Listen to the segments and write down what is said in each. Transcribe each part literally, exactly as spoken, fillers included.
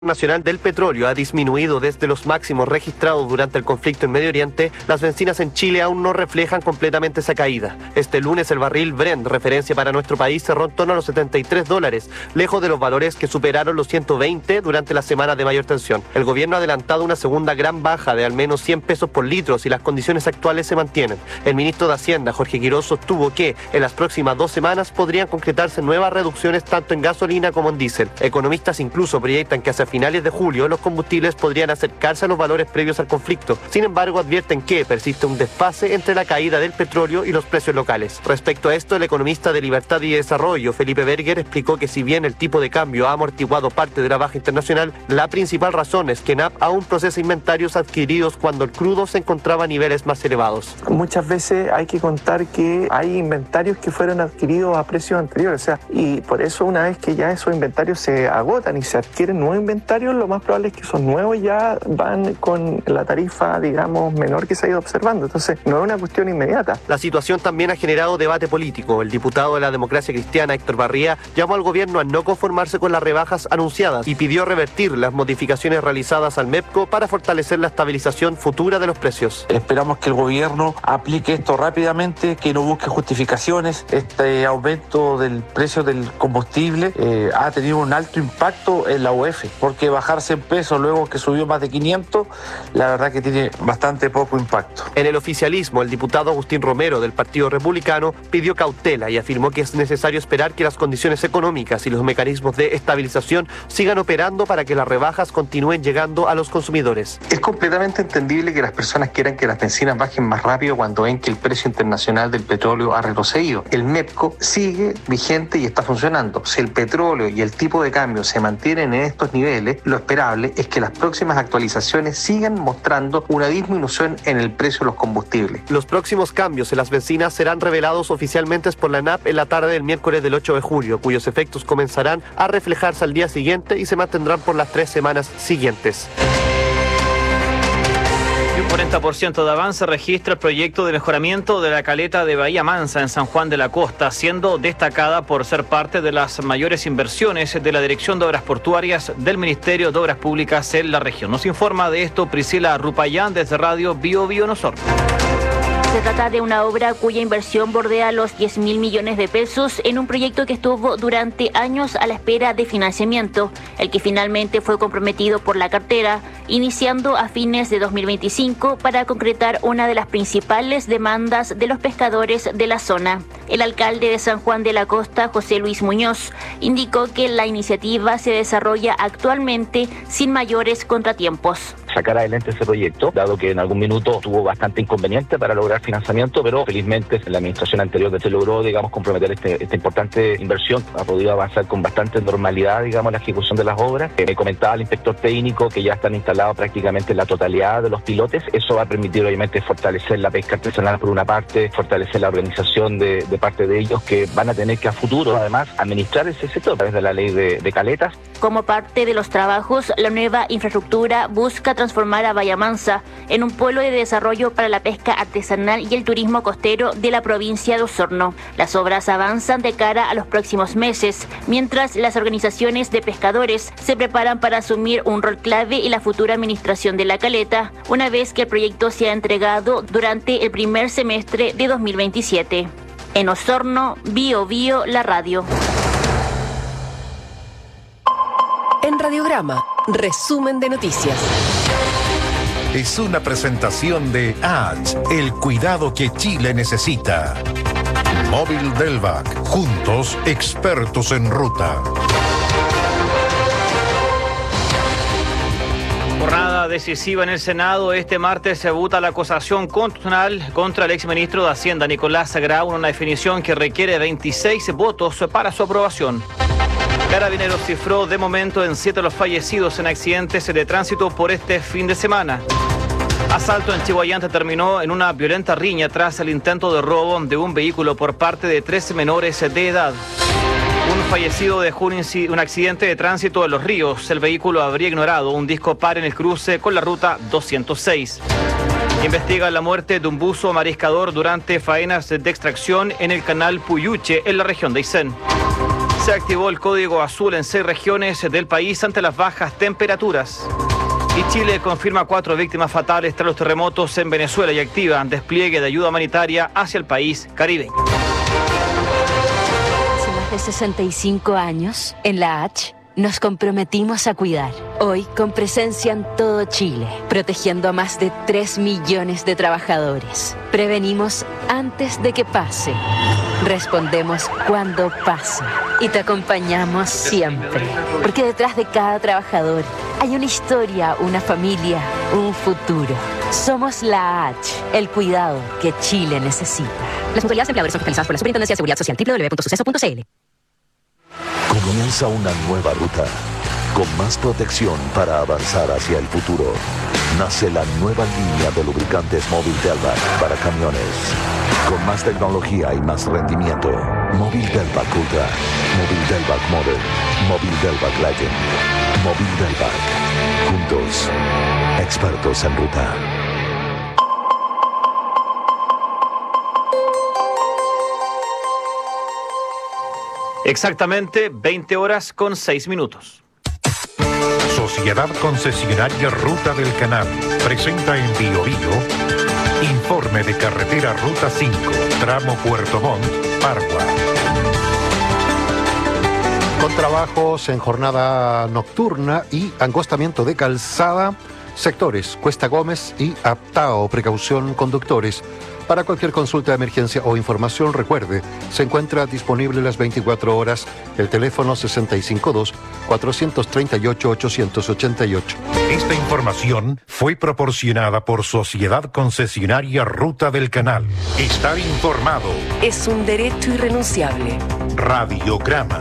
Nacional del Petróleo ha disminuido desde los máximos registrados durante el conflicto en Medio Oriente, las bencinas en Chile aún no reflejan completamente esa caída. Este lunes el barril Brent, referencia para nuestro país, cerró en torno a los setenta y tres dólares, lejos de los valores que superaron los ciento veinte durante las semanas de mayor tensión. El gobierno ha adelantado una segunda gran baja de al menos cien pesos por litro si las condiciones actuales se mantienen. El ministro de Hacienda, Jorge Quiroz, sostuvo que en las próximas dos semanas podrían concretarse nuevas reducciones tanto en gasolina como en diésel. Economistas incluso proyectan que hacia finales de julio los combustibles podrían acercarse a los valores previos al conflicto. Sin embargo, advierten que persiste un desfase entre la caída del petróleo y los precios locales. Respecto a esto, el economista de Libertad y Desarrollo, Felipe Berger, explicó que si bien el tipo de cambio ha amortiguado parte de la baja internacional, la principal razón es que N A P aún procesa inventarios adquiridos cuando el crudo se encontraba a niveles más elevados. Muchas veces hay que contar que hay inventarios que fueron adquiridos a precios anteriores, o sea, y por eso una vez que ya esos inventarios se agotan y se adquieren nuevos inventarios, lo más probable es que esos nuevos ya van con la tarifa, digamos, menor que se ha ido observando. Entonces, no es una cuestión inmediata. La situación también ha generado debate político. El diputado de la Democracia Cristiana, Héctor Barría, llamó al gobierno a no conformarse con las rebajas anunciadas y pidió revertir las modificaciones realizadas al MEPCO para fortalecer la estabilización futura de los precios. Esperamos que el gobierno aplique esto rápidamente, que no busque justificaciones. Este aumento del precio del combustible eh, ha tenido un alto impacto en la U E F, porque bajarse en pesos luego que subió más de quinientos, la verdad que tiene bastante poco impacto. En el oficialismo, el diputado Agustín Romero del Partido Republicano pidió cautela y afirmó que es necesario esperar que las condiciones económicas y los mecanismos de estabilización sigan operando para que las rebajas continúen llegando a los consumidores. Es completamente entendible que las personas quieran que las bencinas bajen más rápido cuando ven que el precio internacional del petróleo ha retrocedido. El MEPCO sigue vigente y está funcionando. Si el petróleo y el tipo de cambio se mantienen en estos niveles, lo esperable es que las próximas actualizaciones sigan mostrando una disminución en el precio de los combustibles. Los próximos cambios en las bencinas serán revelados oficialmente por la N A P en la tarde del miércoles del ocho de julio, cuyos efectos comenzarán a reflejarse al día siguiente y se mantendrán por las tres semanas siguientes. Un cuarenta por ciento de avance registra el proyecto de mejoramiento de la caleta de Bahía Mansa en San Juan de la Costa, siendo destacada por ser parte de las mayores inversiones de la Dirección de Obras Portuarias del Ministerio de Obras Públicas en la región. Nos informa de esto Priscila Rupayán desde Radio Bio Bio Nosor. Se trata de una obra cuya inversión bordea los diez mil millones de pesos en un proyecto que estuvo durante años a la espera de financiamiento, el que finalmente fue comprometido por la cartera, iniciando a fines de dos mil veinticinco para concretar una de las principales demandas de los pescadores de la zona. El alcalde de San Juan de la Costa, José Luis Muñoz, indicó que la iniciativa se desarrolla actualmente sin mayores contratiempos. Sacar adelante ese proyecto, dado que en algún minuto tuvo bastante inconveniente para lograr financiamiento, pero felizmente en la administración anterior se logró, digamos, comprometer este, esta importante inversión. Ha podido avanzar con bastante normalidad, digamos, la ejecución de las obras. Eh, me comentaba el inspector técnico que ya están instalados prácticamente la totalidad de los pilotes. Eso va a permitir, obviamente, fortalecer la pesca artesanal por una parte, fortalecer la organización de, de parte de ellos, que van a tener que a futuro, además, administrar ese sector a través de la ley de, de caletas. Como parte de los trabajos, la nueva infraestructura busca transformar a Bahía Mansa en un polo de desarrollo para la pesca artesanal y el turismo costero de la provincia de Osorno. Las obras avanzan de cara a los próximos meses, mientras las organizaciones de pescadores se preparan para asumir un rol clave en la futura administración de la caleta, una vez que el proyecto sea entregado durante el primer semestre de dos mil veintisiete. En Osorno, Bio Bio, la radio. En Radiograma, resumen de noticias. Es una presentación de A H, el cuidado que Chile necesita. Móvil Delvac, juntos expertos en ruta. Jornada decisiva en el Senado. Este martes se vota la acusación constitucional contra el exministro de Hacienda, Nicolás Grau, una definición que requiere veintiséis votos para su aprobación. Carabineros cifró de momento en siete los fallecidos en accidentes de tránsito por este fin de semana. Asalto en Chihuayante terminó en una violenta riña tras el intento de robo de un vehículo por parte de trece menores de edad. Un fallecido dejó un, un accidente de tránsito en Los Ríos. El vehículo habría ignorado un disco par en el cruce con la ruta doscientos seis. Investiga la muerte de un buzo mariscador durante faenas de extracción en el canal Puyuche, en la región de Aysén. Se activó el código azul en seis regiones del país ante las bajas temperaturas. Y Chile confirma cuatro víctimas fatales tras los terremotos en Venezuela y activa despliegue de ayuda humanitaria hacia el país caribeño. Hace más de sesenta y cinco años, en la H, nos comprometimos a cuidar. Hoy, con presencia en todo Chile, protegiendo a más de tres millones de trabajadores. Prevenimos antes de que pase. Respondemos cuando pasa. Y te acompañamos siempre. Porque detrás de cada trabajador hay una historia, una familia, un futuro. Somos la H, el cuidado que Chile necesita. Las mutualidades empleadores son fiscalizadas por la Superintendencia de Seguridad Social, doble u doble u doble u punto suceso punto c l. Comienza una nueva ruta, con más protección para avanzar hacia el futuro. Nace la nueva línea de lubricantes Móvil Delvac para camiones. Con más tecnología y más rendimiento. Móvil Delvac Ultra, Móvil Delvac Model, Móvil Delvac Legend, Móvil Delvac. Juntos, expertos en ruta. Exactamente veinte horas con seis minutos. Sociedad Concesionaria Ruta del Canal presenta en Bio Bio informe de carretera Ruta cinco, tramo Puerto Montt, Pargua. Con trabajos en jornada nocturna y angostamiento de calzada, sectores Cuesta Gómez y Aptao, precaución conductores. Para cualquier consulta de emergencia o información, recuerde, se encuentra disponible las veinticuatro horas el teléfono sesenta y cinco dos, cuatrocientos treinta y ocho, ochocientos ochenta y ocho. Esta información fue proporcionada por Sociedad Concesionaria Ruta del Canal. Estar informado es un derecho irrenunciable. Radiograma.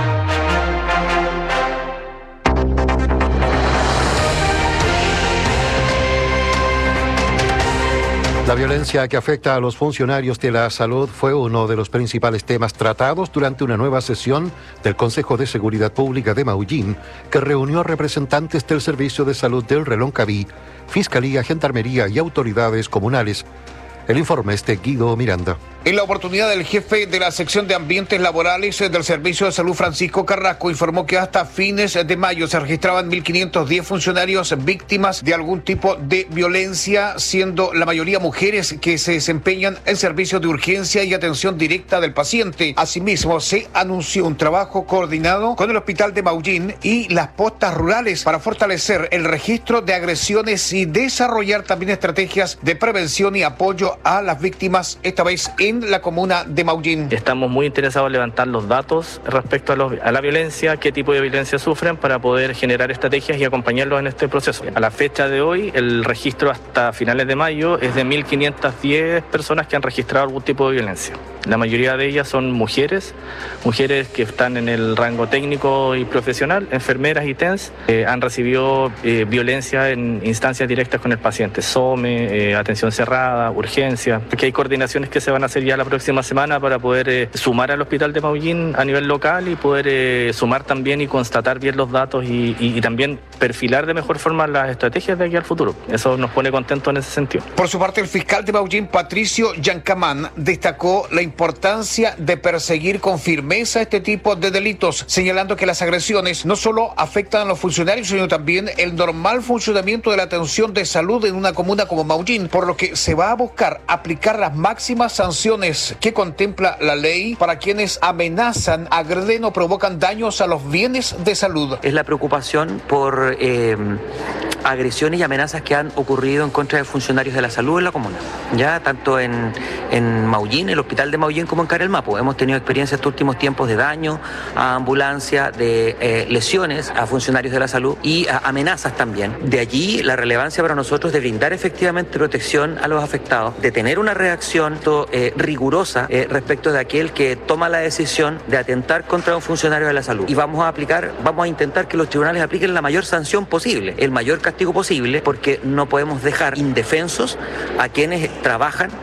La violencia que afecta a los funcionarios de la salud fue uno de los principales temas tratados durante una nueva sesión del Consejo de Seguridad Pública de Maullín, que reunió a representantes del Servicio de Salud del Reloncaví, Fiscalía, Gendarmería y autoridades comunales. El informe es de Guido Miranda. En la oportunidad, el jefe de la sección de ambientes laborales del Servicio de Salud, Francisco Carrasco, informó que hasta fines de mayo se registraban mil quinientos diez funcionarios víctimas de algún tipo de violencia, siendo la mayoría mujeres que se desempeñan en servicios de urgencia y atención directa del paciente. Asimismo, se anunció un trabajo coordinado con el Hospital de Maullín y las postas rurales para fortalecer el registro de agresiones y desarrollar también estrategias de prevención y apoyo a las víctimas, esta vez en la comuna de Maullín. Estamos muy interesados en levantar los datos respecto a, los, a la violencia, qué tipo de violencia sufren, para poder generar estrategias y acompañarlos en este proceso. A la fecha de hoy, el registro hasta finales de mayo es de mil quinientas diez personas que han registrado algún tipo de violencia. La mayoría de ellas son mujeres, mujeres que están en el rango técnico y profesional, enfermeras y T E N S, eh, han recibido eh, violencia en instancias directas con el paciente, SOME, eh, atención cerrada, urgencia, porque hay coordinaciones que se van a hacer ya la próxima semana para poder eh, sumar al Hospital de Maullín a nivel local y poder eh, sumar también y constatar bien los datos y, y, y también perfilar de mejor forma las estrategias de aquí al futuro. Eso nos pone contentos en ese sentido. Por su parte, el fiscal de Maullín, Patricio Yancamán, destacó la importancia de perseguir con firmeza este tipo de delitos, señalando que las agresiones no solo afectan a los funcionarios, sino también el normal funcionamiento de la atención de salud en una comuna como Maullín, por lo que se va a buscar aplicar las máximas sanciones que contempla la ley para quienes amenazan, agreden o provocan daños a los bienes de salud. Es la preocupación por eh, agresiones y amenazas que han ocurrido en contra de funcionarios de la salud en la comuna, ya tanto en, en Maullín, el hospital de Maullín, como en Carelmapo. Hemos tenido experiencias estos últimos tiempos de daño a ambulancia, de eh, lesiones a funcionarios de la salud y a amenazas también. De allí la relevancia para nosotros de brindar efectivamente protección a los afectados, de tener una reacción eh, rigurosa eh, respecto de aquel que toma la decisión de atentar contra un funcionario de la salud. Y vamos a aplicar, vamos a intentar que los tribunales apliquen la mayor sanción posible, el mayor castigo posible, porque no podemos dejar indefensos a quienes trabajan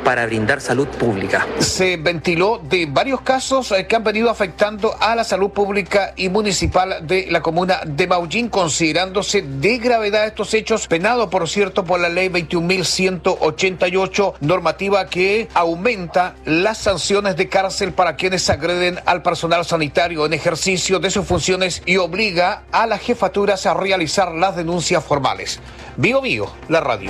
para brindar salud pública. Se ventiló de varios casos que han venido afectando a la salud pública y municipal de la comuna de Maullín, considerándose de gravedad estos hechos, penado por cierto por la ley veintiún mil ciento ochenta y ocho, normativa que aumenta las sanciones de cárcel para quienes agreden al personal sanitario en ejercicio de sus funciones y obliga a las jefaturas a realizar las denuncias formales. Bio Bio, la radio.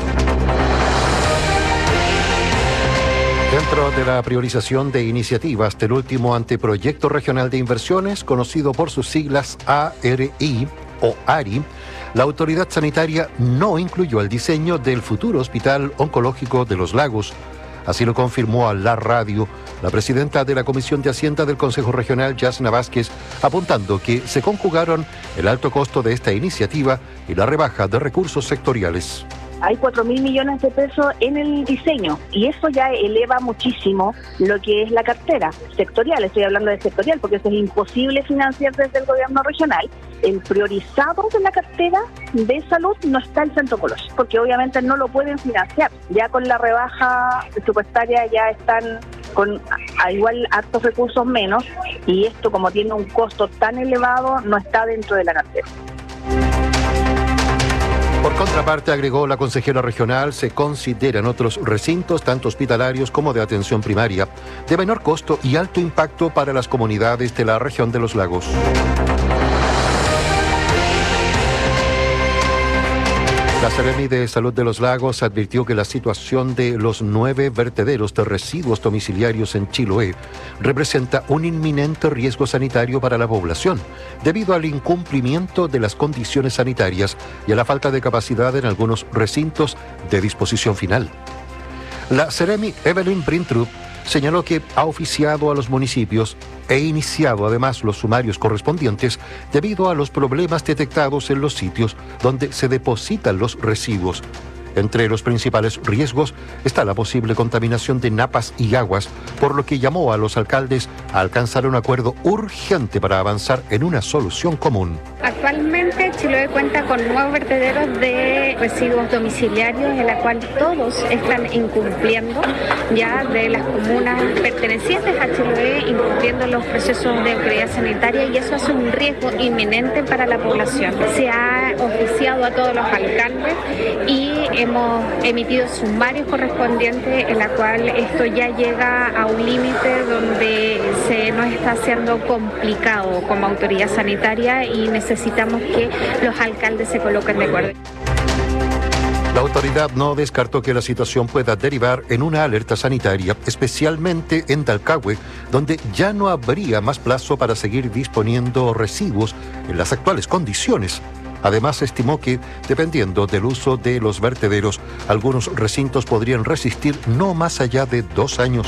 Dentro de la priorización de iniciativas del último anteproyecto regional de inversiones, conocido por sus siglas A R I o A R I, la autoridad sanitaria no incluyó el diseño del futuro Hospital Oncológico de Los Lagos. Así lo confirmó a la radio la presidenta de la Comisión de Hacienda del Consejo Regional, Yasna Vázquez, apuntando que se conjugaron el alto costo de esta iniciativa y la rebaja de recursos sectoriales. Hay cuatro mil millones de pesos en el diseño y eso ya eleva muchísimo lo que es la cartera sectorial. Estoy hablando de sectorial porque eso es imposible financiar desde el gobierno regional. El priorizado de la cartera de salud no está el centro oncológico porque obviamente no lo pueden financiar. Ya con la rebaja presupuestaria ya están con a igual hartos recursos menos y esto, como tiene un costo tan elevado, no está dentro de la cartera. Por contraparte, agregó la consejera regional, se consideran otros recintos, tanto hospitalarios como de atención primaria, de menor costo y alto impacto para las comunidades de la región de los lagos. La Seremi de Salud de los Lagos advirtió que la situación de los nueve vertederos de residuos domiciliarios en Chiloé representa un inminente riesgo sanitario para la población, debido al incumplimiento de las condiciones sanitarias y a la falta de capacidad en algunos recintos de disposición final. La Seremi Evelyn Brintrup señaló que ha oficiado a los municipios e iniciado además los sumarios correspondientes debido a los problemas detectados en los sitios donde se depositan los residuos. Entre los principales riesgos está la posible contaminación de napas y aguas, por lo que llamó a los alcaldes a alcanzar un acuerdo urgente para avanzar en una solución común. Actualmente Chiloé cuenta con nuevos vertederos de residuos domiciliarios en la cual todos están incumpliendo ya de las comunas pertenecientes a Chiloé, incumpliendo los procesos de autoridad sanitaria y eso hace un riesgo inminente para la población. Se ha oficiado a todos los alcaldes y hemos emitido sumarios correspondientes en la cual esto ya llega a un límite donde se nos está haciendo complicado como autoridad sanitaria y necesitamos que los alcaldes se coloquen de acuerdo. La autoridad no descartó que la situación pueda derivar en una alerta sanitaria, especialmente en Talcahué, donde ya no habría más plazo para seguir disponiendo residuos en las actuales condiciones. Además, estimó que, dependiendo del uso de los vertederos, algunos recintos podrían resistir no más allá de dos años.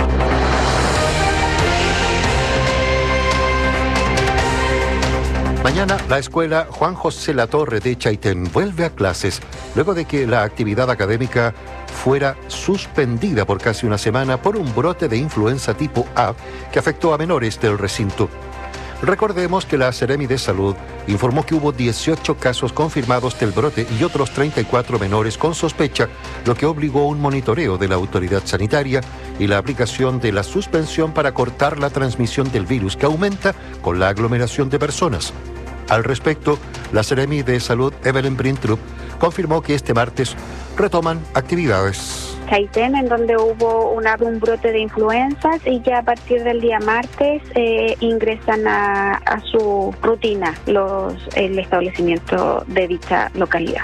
Mañana, la escuela Juan José Latorre de Chaitén vuelve a clases, luego de que la actividad académica fuera suspendida por casi una semana por un brote de influenza tipo A que afectó a menores del recinto. Recordemos que la Seremi de Salud informó que hubo dieciocho casos confirmados del brote y otros treinta y cuatro menores con sospecha, lo que obligó a un monitoreo de la autoridad sanitaria y la aplicación de la suspensión para cortar la transmisión del virus que aumenta con la aglomeración de personas. Al respecto, la Seremi de Salud, Evelyn Brintrup, confirmó que este martes retoman actividades. Chaitén, en donde hubo una, un brote de influencias y ya a partir del día martes eh, ingresan a, a su rutina los el establecimiento de dicha localidad.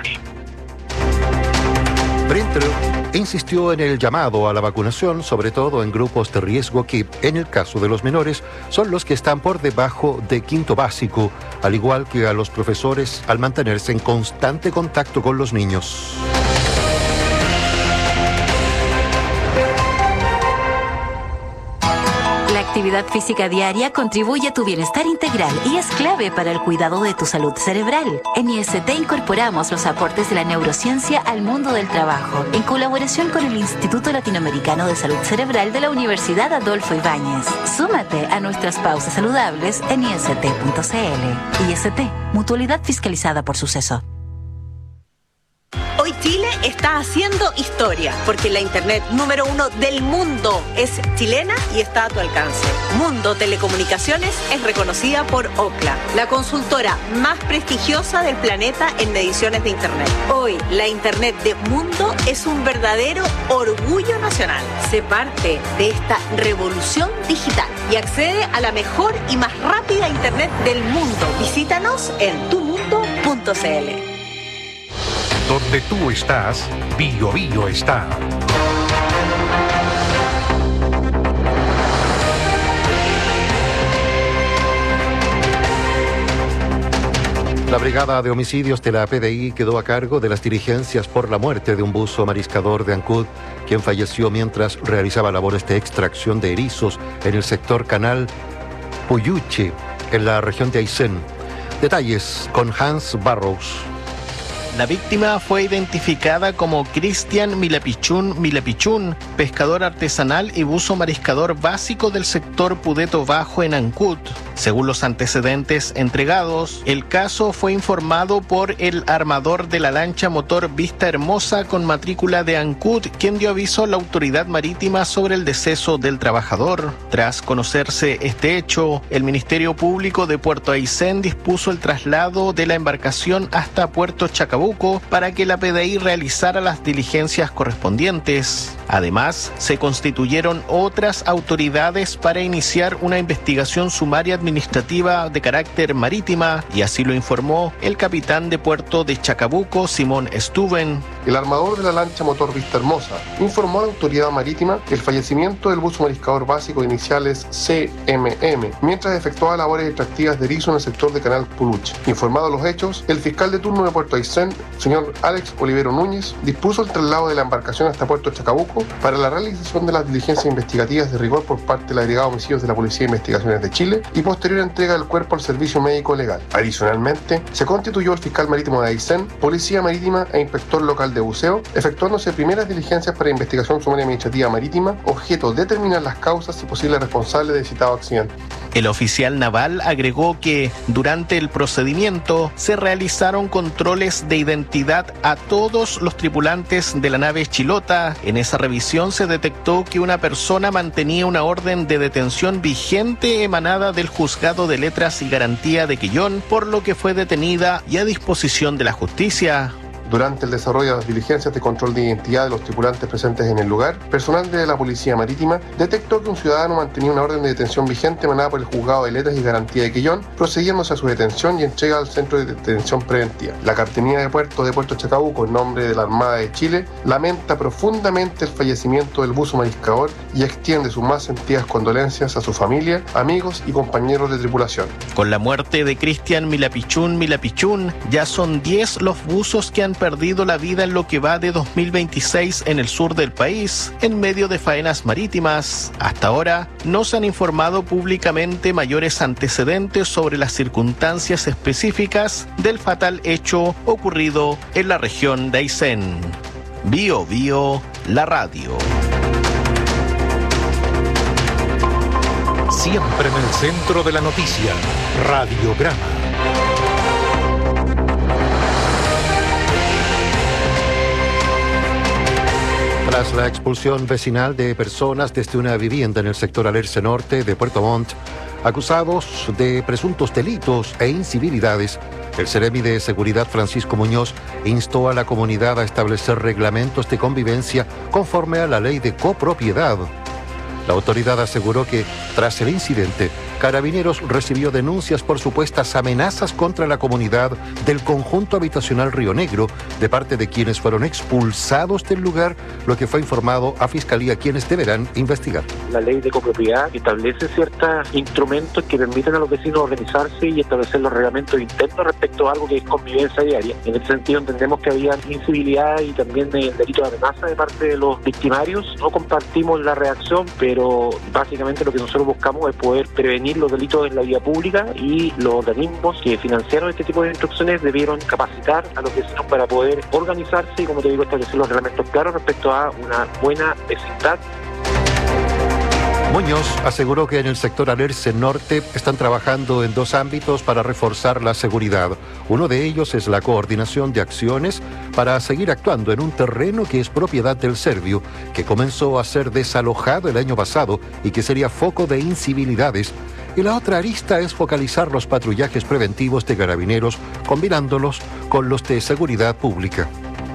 Brintrup insistió en el llamado a la vacunación, sobre todo en grupos de riesgo que, en el caso de los menores, son los que están por debajo de quinto básico, al igual que a los profesores al mantenerse en constante contacto con los niños. La actividad física diaria contribuye a tu bienestar integral y es clave para el cuidado de tu salud cerebral. En I S T incorporamos los aportes de la neurociencia al mundo del trabajo, en colaboración con el Instituto Latinoamericano de Salud Cerebral de la Universidad Adolfo Ibáñez. Súmate a nuestras pausas saludables en i s t punto c l. I S T, mutualidad fiscalizada por Suceso. Hoy Chile Chile está haciendo historia, porque la internet número uno del mundo es chilena y está a tu alcance. Mundo Telecomunicaciones es reconocida por Ookla, la consultora más prestigiosa del planeta en mediciones de internet. Hoy, la internet de Mundo es un verdadero orgullo nacional. Sé parte de esta revolución digital y accede a la mejor y más rápida internet del mundo. Visítanos en tu mundo punto c l. Donde tú estás, Bio Bio está. La brigada de homicidios de la P D I quedó a cargo de las diligencias por la muerte de un buzo mariscador de Ancud, quien falleció mientras realizaba labores de extracción de erizos en el sector Canal Puyuche, en la región de Aysén. Detalles con Hans Barrows. La víctima fue identificada como Cristian Milapichún Milapichún, pescador artesanal y buzo mariscador básico del sector Pudeto Bajo en Ancud. Según los antecedentes entregados, el caso fue informado por el armador de la lancha motor Vista Hermosa con matrícula de Ancud, quien dio aviso a la autoridad marítima sobre el deceso del trabajador. Tras conocerse este hecho, el Ministerio Público de Puerto Aysén dispuso el traslado de la embarcación hasta Puerto Chacabuco para que la P D I realizara las diligencias correspondientes. Además, se constituyeron otras autoridades para iniciar una investigación sumaria administrativa de carácter marítima, y así lo informó el capitán de puerto de Chacabuco, Simón Stuben. El armador de la lancha motor Vista Hermosa informó a la autoridad marítima el fallecimiento del buzo mariscador básico de iniciales C M M, mientras efectuaba labores extractivas de erizo en el sector de Canal Puluche. Informado los hechos, el fiscal de turno de Puerto Aysén, señor Alex Olivero Núñez, dispuso el traslado de la embarcación hasta Puerto Chacabuco para la realización de las diligencias investigativas de rigor por parte de la Brigada de Homicidios de la Policía de Investigaciones de Chile y posterior entrega del cuerpo al servicio médico legal. Adicionalmente, se constituyó el fiscal marítimo de Aysén, policía marítima e inspector local de buceo, efectuándose primeras diligencias para investigación sumaria administrativa marítima, objeto de determinar las causas y posibles responsables del citado accidente. El oficial naval agregó que durante el procedimiento se realizaron controles de identidad a todos los tripulantes de la nave Chilota. En esa revisión se detectó que una persona mantenía una orden de detención vigente emanada del Juzgado de Letras y Garantía de Quillón, por lo que fue detenida y a disposición de la justicia. Durante el desarrollo de las diligencias de control de identidad de los tripulantes presentes en el lugar, personal de la Policía Marítima detectó que un ciudadano mantenía una orden de detención vigente emanada por el Juzgado de Letras y Garantía de Quillón, procediéndose a su detención y entrega al Centro de Detención Preventiva. La Cartenía de Puerto de Puerto Chacabuco, en nombre de la Armada de Chile, lamenta profundamente el fallecimiento del buzo mariscador y extiende sus más sentidas condolencias a su familia, amigos y compañeros de tripulación. Con la muerte de Cristian Milapichún Milapichún, ya son diez los buzos que han perdido la vida en lo que va de dos mil veintiséis en el sur del país, en medio de faenas marítimas. Hasta ahora no se han informado públicamente mayores antecedentes sobre las circunstancias específicas del fatal hecho ocurrido en la región de Aysén. Bio Bio, la radio. Siempre en el centro de la noticia, Radiograma. Tras la expulsión vecinal de personas desde una vivienda en el sector Alerce Norte de Puerto Montt, acusados de presuntos delitos e incivilidades, el Seremi de Seguridad Francisco Muñoz instó a la comunidad a establecer reglamentos de convivencia conforme a la ley de copropiedad. La autoridad aseguró que, tras el incidente, Carabineros recibió denuncias por supuestas amenazas contra la comunidad del conjunto habitacional Río Negro de parte de quienes fueron expulsados del lugar, lo que fue informado a Fiscalía, quienes deberán investigar. La ley de copropiedad establece ciertos instrumentos que permiten a los vecinos organizarse y establecer los reglamentos internos respecto a algo que es convivencia diaria. En ese sentido entendemos que había incivilidad y también el delito de amenaza de parte de los victimarios. No compartimos la reacción, pero básicamente lo que nosotros buscamos es poder prevenir los delitos en la vía pública, y los organismos que financiaron este tipo de instrucciones debieron capacitar a los vecinos para poder organizarse y, como te digo, establecer los reglamentos claros respecto a una buena vecindad. Muñoz aseguró que en el sector Alerce Norte están trabajando en dos ámbitos para reforzar la seguridad. Uno de ellos es la coordinación de acciones para seguir actuando en un terreno que es propiedad del Servio, que comenzó a ser desalojado el año pasado y que sería foco de incivilidades. Y la otra arista es focalizar los patrullajes preventivos de carabineros, combinándolos con los de seguridad pública.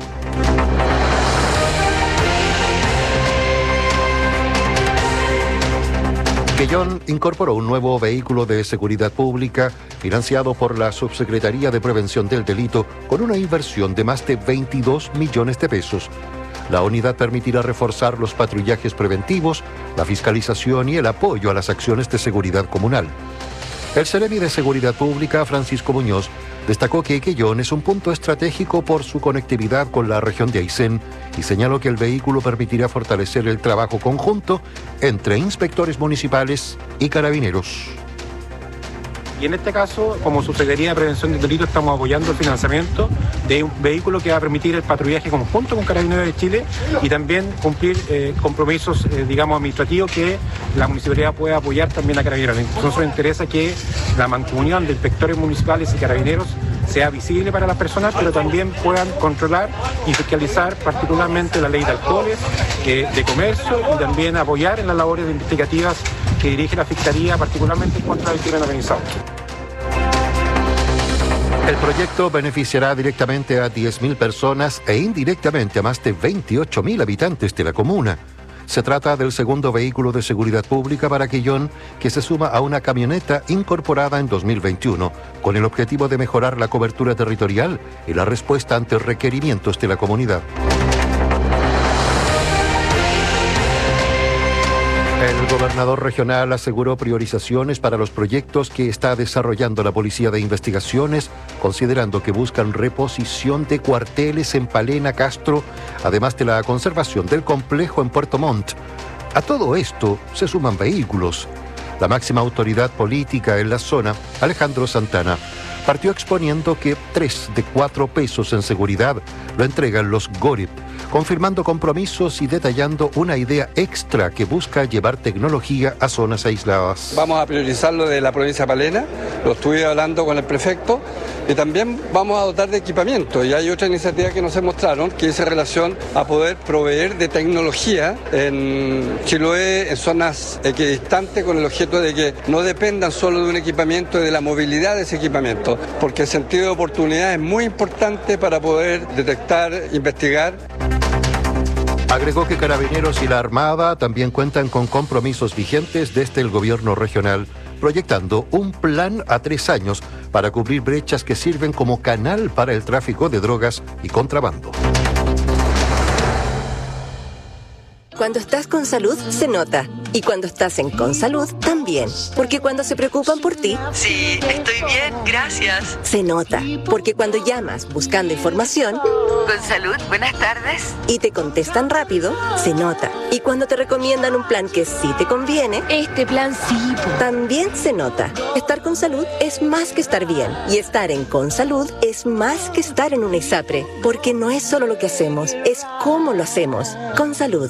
Quellón incorporó un nuevo vehículo de seguridad pública financiado por la Subsecretaría de Prevención del Delito con una inversión de más de veintidós millones de pesos. La unidad permitirá reforzar los patrullajes preventivos, la fiscalización y el apoyo a las acciones de seguridad comunal. El Seremi de Seguridad Pública, Francisco Muñoz, destacó que Quellón es un punto estratégico por su conectividad con la región de Aysén y señaló que el vehículo permitirá fortalecer el trabajo conjunto entre inspectores municipales y carabineros. Y en este caso, como Subsecretaría de Prevención del Delito, estamos apoyando el financiamiento de un vehículo que va a permitir el patrullaje conjunto con Carabineros de Chile y también cumplir eh, compromisos, eh, digamos, administrativos que la municipalidad pueda apoyar también a Carabineros. Entonces, nos interesa que la mancomunión de inspectores municipales y Carabineros sea visible para las personas, pero también puedan controlar y fiscalizar particularmente la ley de alcoholes, eh, de comercio y también apoyar en las labores investigativas que dirige la Fiscalía, particularmente en contra del crimen organizado. El proyecto beneficiará directamente a diez mil personas e indirectamente a más de veintiocho mil habitantes de la comuna. Se trata del segundo vehículo de seguridad pública para Quellón, que se suma a una camioneta incorporada en dos mil veintiuno, con el objetivo de mejorar la cobertura territorial y la respuesta ante requerimientos de la comunidad. El gobernador regional aseguró priorizaciones para los proyectos que está desarrollando la Policía de Investigaciones, considerando que buscan reposición de cuarteles en Palena, Castro, además de la conservación del complejo en Puerto Montt. A todo esto se suman vehículos. La máxima autoridad política en la zona, Alejandro Santana, partió exponiendo que tres de cuatro pesos en seguridad lo entregan los GORIP, confirmando compromisos y detallando una idea extra que busca llevar tecnología a zonas aisladas. Vamos a priorizar lo de la provincia de Palena, lo estuve hablando con el prefecto, y también vamos a dotar de equipamiento. Y hay otra iniciativa que nos mostraron que dice relación a poder proveer de tecnología en Chiloé, en zonas equidistantes, con el objeto de que no dependan solo de un equipamiento y de la movilidad de ese equipamiento, porque el sentido de oportunidad es muy importante para poder detectar, investigar. Agregó que Carabineros y la Armada también cuentan con compromisos vigentes desde el gobierno regional, proyectando un plan a tres años para cubrir brechas que sirven como canal para el tráfico de drogas y contrabando. Cuando estás con salud, se nota. Y cuando estás en Consalud, también. Porque cuando se preocupan por ti... Sí, estoy bien, gracias. Se nota. Porque cuando llamas buscando información... Consalud, buenas tardes. Y te contestan rápido, se nota. Y cuando te recomiendan un plan que sí te conviene... Este plan sí. También se nota. Estar con salud es más que estar bien. Y estar en Consalud es más que estar en una ISAPRE. Porque no es solo lo que hacemos, es cómo lo hacemos. Consalud.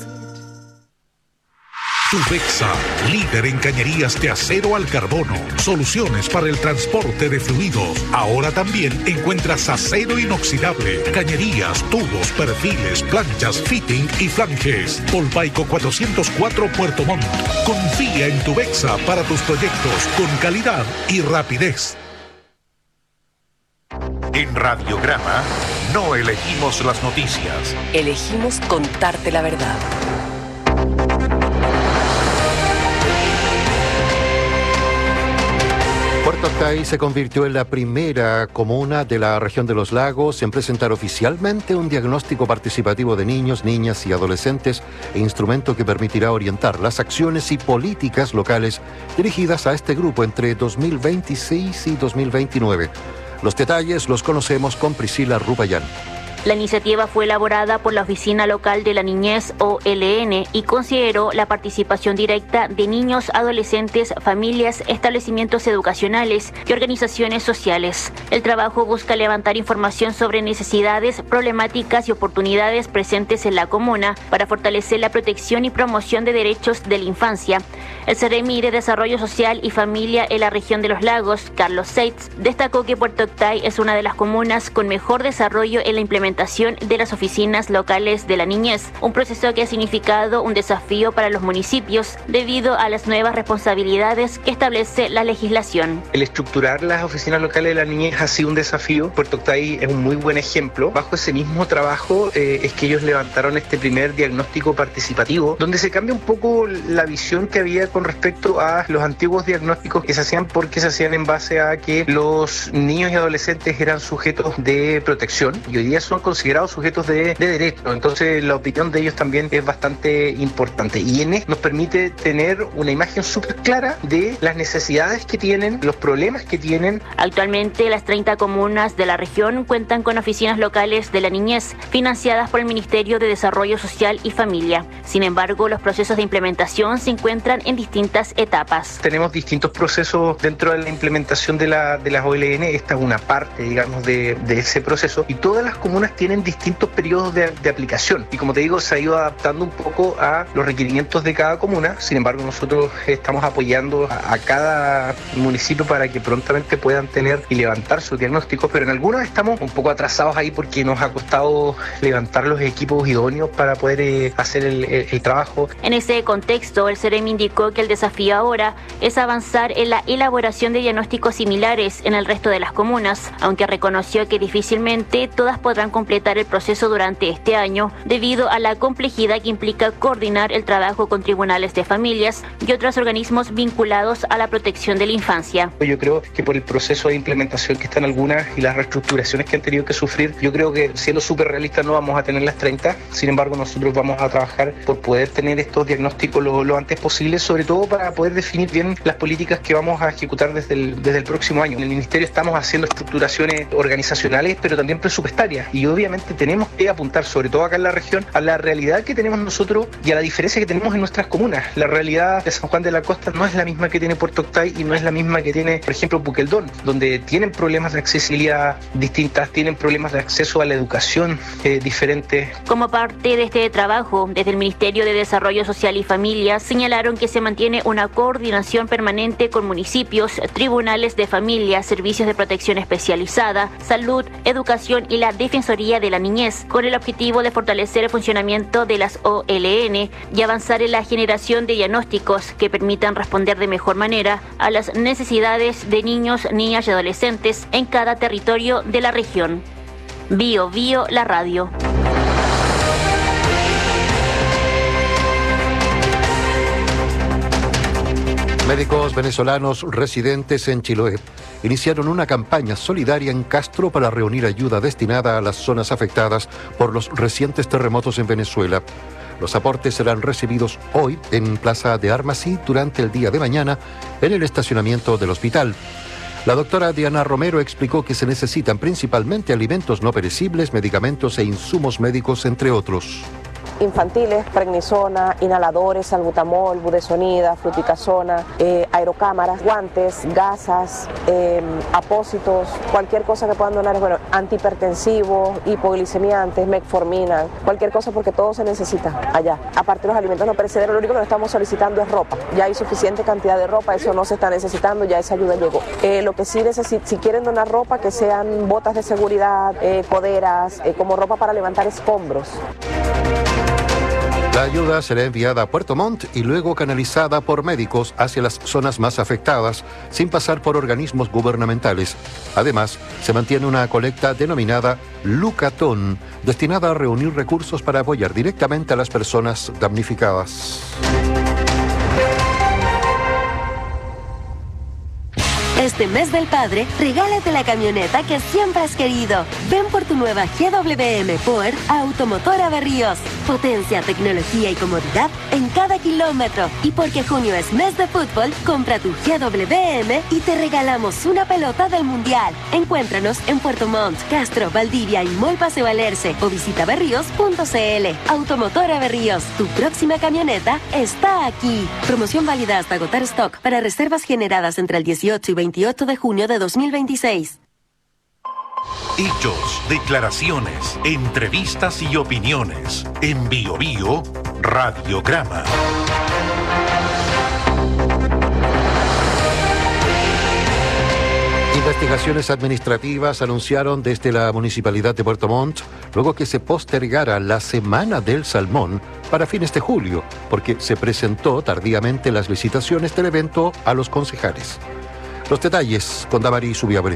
Tubexa, líder en cañerías de acero al carbono. Soluciones para el transporte de fluidos. Ahora también encuentras acero inoxidable, cañerías, tubos, perfiles, planchas, fitting y flanges. Polpaico cuatrocientos cuatro Puerto Montt. Confía en Tubexa para tus proyectos con calidad y rapidez. En Radiograma no elegimos las noticias. Elegimos contarte la verdad. Puerto Octay se convirtió en la primera comuna de la región de los lagos en presentar oficialmente un diagnóstico participativo de niños, niñas y adolescentes, e instrumento que permitirá orientar las acciones y políticas locales dirigidas a este grupo entre dos mil veintiséis y dos mil veintinueve. Los detalles los conocemos con Priscila Rupayán. La iniciativa fue elaborada por la Oficina Local de la Niñez, O L N, y consideró la participación directa de niños, adolescentes, familias, establecimientos educacionales y organizaciones sociales. El trabajo busca levantar información sobre necesidades, problemáticas y oportunidades presentes en la comuna para fortalecer la protección y promoción de derechos de la infancia. El Ceremi de Desarrollo Social y Familia en la región de los Lagos, Carlos Seitz, destacó que Puerto Octay es una de las comunas con mejor desarrollo en la implementación de las oficinas locales de la niñez, un proceso que ha significado un desafío para los municipios debido a las nuevas responsabilidades que establece la legislación. El estructurar las oficinas locales de la niñez ha sido un desafío. Puerto Octay es un muy buen ejemplo. Bajo ese mismo trabajo eh, es que ellos levantaron este primer diagnóstico participativo, donde se cambia un poco la visión que había con respecto a los antiguos diagnósticos que se hacían porque se hacían en base a que los niños y adolescentes eran sujetos de protección y hoy día son considerados sujetos de, de derecho. Entonces la opinión de ellos también es bastante importante y en esto nos permite tener una imagen súper clara de las necesidades que tienen, los problemas que tienen. Actualmente las treinta comunas de la región cuentan con oficinas locales de la niñez financiadas por el Ministerio de Desarrollo Social y Familia. Sin embargo, los procesos de implementación se encuentran en distintas etapas. Tenemos distintos procesos dentro de la implementación de, la, de las O L N. Esta es una parte, digamos, de, de ese proceso y todas las comunas tienen distintos periodos de, de aplicación y como te digo, se ha ido adaptando un poco a los requerimientos de cada comuna. Sin embargo, nosotros estamos apoyando a, a cada municipio para que prontamente puedan tener y levantar sus diagnósticos, pero en algunos estamos un poco atrasados ahí porque nos ha costado levantar los equipos idóneos para poder eh, hacer el, el, el trabajo. En ese contexto, el Ceremi indicó que el desafío ahora es avanzar en la elaboración de diagnósticos similares en el resto de las comunas, aunque reconoció que difícilmente todas podrán completar el proceso durante este año debido a la complejidad que implica coordinar el trabajo con tribunales de familias y otros organismos vinculados a la protección de la infancia. Yo creo que por el proceso de implementación que están algunas y las reestructuraciones que han tenido que sufrir, yo creo que siendo súper realistas no vamos a tener las treinta, sin embargo nosotros vamos a trabajar por poder tener estos diagnósticos lo, lo antes posible, sobre todo para poder definir bien las políticas que vamos a ejecutar desde el, desde el próximo año. En el Ministerio estamos haciendo estructuraciones organizacionales, pero también presupuestarias y obviamente tenemos que apuntar, sobre todo acá en la región, a la realidad que tenemos nosotros y a la diferencia que tenemos en nuestras comunas. La realidad de San Juan de la Costa no es la misma que tiene Puerto Octay y no es la misma que tiene, por ejemplo, Puqueldón, donde tienen problemas de accesibilidad distintas, tienen problemas de acceso a la educación eh, diferentes. Como parte de este trabajo, desde el Ministerio de Desarrollo Social y Familia señalaron que se mantiene una coordinación permanente con municipios, tribunales de familia, servicios de protección especializada, salud, educación y la Defensoría de la Niñez, con el objetivo de fortalecer el funcionamiento de las O L N y avanzar en la generación de diagnósticos que permitan responder de mejor manera a las necesidades de niños, niñas y adolescentes en cada territorio de la región. Bio Bio, la radio. Médicos venezolanos residentes en Chiloé iniciaron una campaña solidaria en Castro para reunir ayuda destinada a las zonas afectadas por los recientes terremotos en Venezuela. Los aportes serán recibidos hoy en Plaza de Armas y durante el día de mañana en el estacionamiento del hospital. La doctora Diana Romero explicó que se necesitan principalmente alimentos no perecibles, medicamentos e insumos médicos, entre otros. Infantiles, prednisona, inhaladores, salbutamol, budesonida, fluticasona, eh, aerocámaras, guantes, gasas, eh, apósitos, cualquier cosa que puedan donar, bueno, antihipertensivos, hipoglicemiantes, metformina, cualquier cosa porque todo se necesita allá. Aparte de los alimentos no perecederos, lo único que estamos solicitando es ropa. Ya hay suficiente cantidad de ropa, eso no se está necesitando, ya esa ayuda llegó. Eh, lo que sí necesito, si quieren donar ropa, que sean botas de seguridad, eh, coderas, eh, como ropa para levantar escombros. La ayuda será enviada a Puerto Montt y luego canalizada por médicos hacia las zonas más afectadas, sin pasar por organismos gubernamentales. Además, se mantiene una colecta denominada Lucatón, destinada a reunir recursos para apoyar directamente a las personas damnificadas. El Este mes del padre, regálate la camioneta que siempre has querido. Ven por tu nueva G W M Power a Automotora Berríos. Potencia, tecnología y comodidad en cada kilómetro. Y porque junio es mes de fútbol, compra tu G W M y te regalamos una pelota del Mundial. Encuéntranos en Puerto Montt, Castro, Valdivia y Mall Paseo Alerce o visita berríos punto c l. Automotora Berríos, tu próxima camioneta está aquí. Promoción válida hasta agotar stock para reservas generadas entre el dieciocho y veintiocho de junio de dos mil veintiséis. Hechos, declaraciones, entrevistas y opiniones. En Bio Bio, Radiograma. Investigaciones administrativas anunciaron desde la Municipalidad de Puerto Montt, luego que se postergara la Semana del Salmón para fines de julio, porque se presentó tardíamente las licitaciones del evento a los concejales. Los detalles con Damaris Subiabre.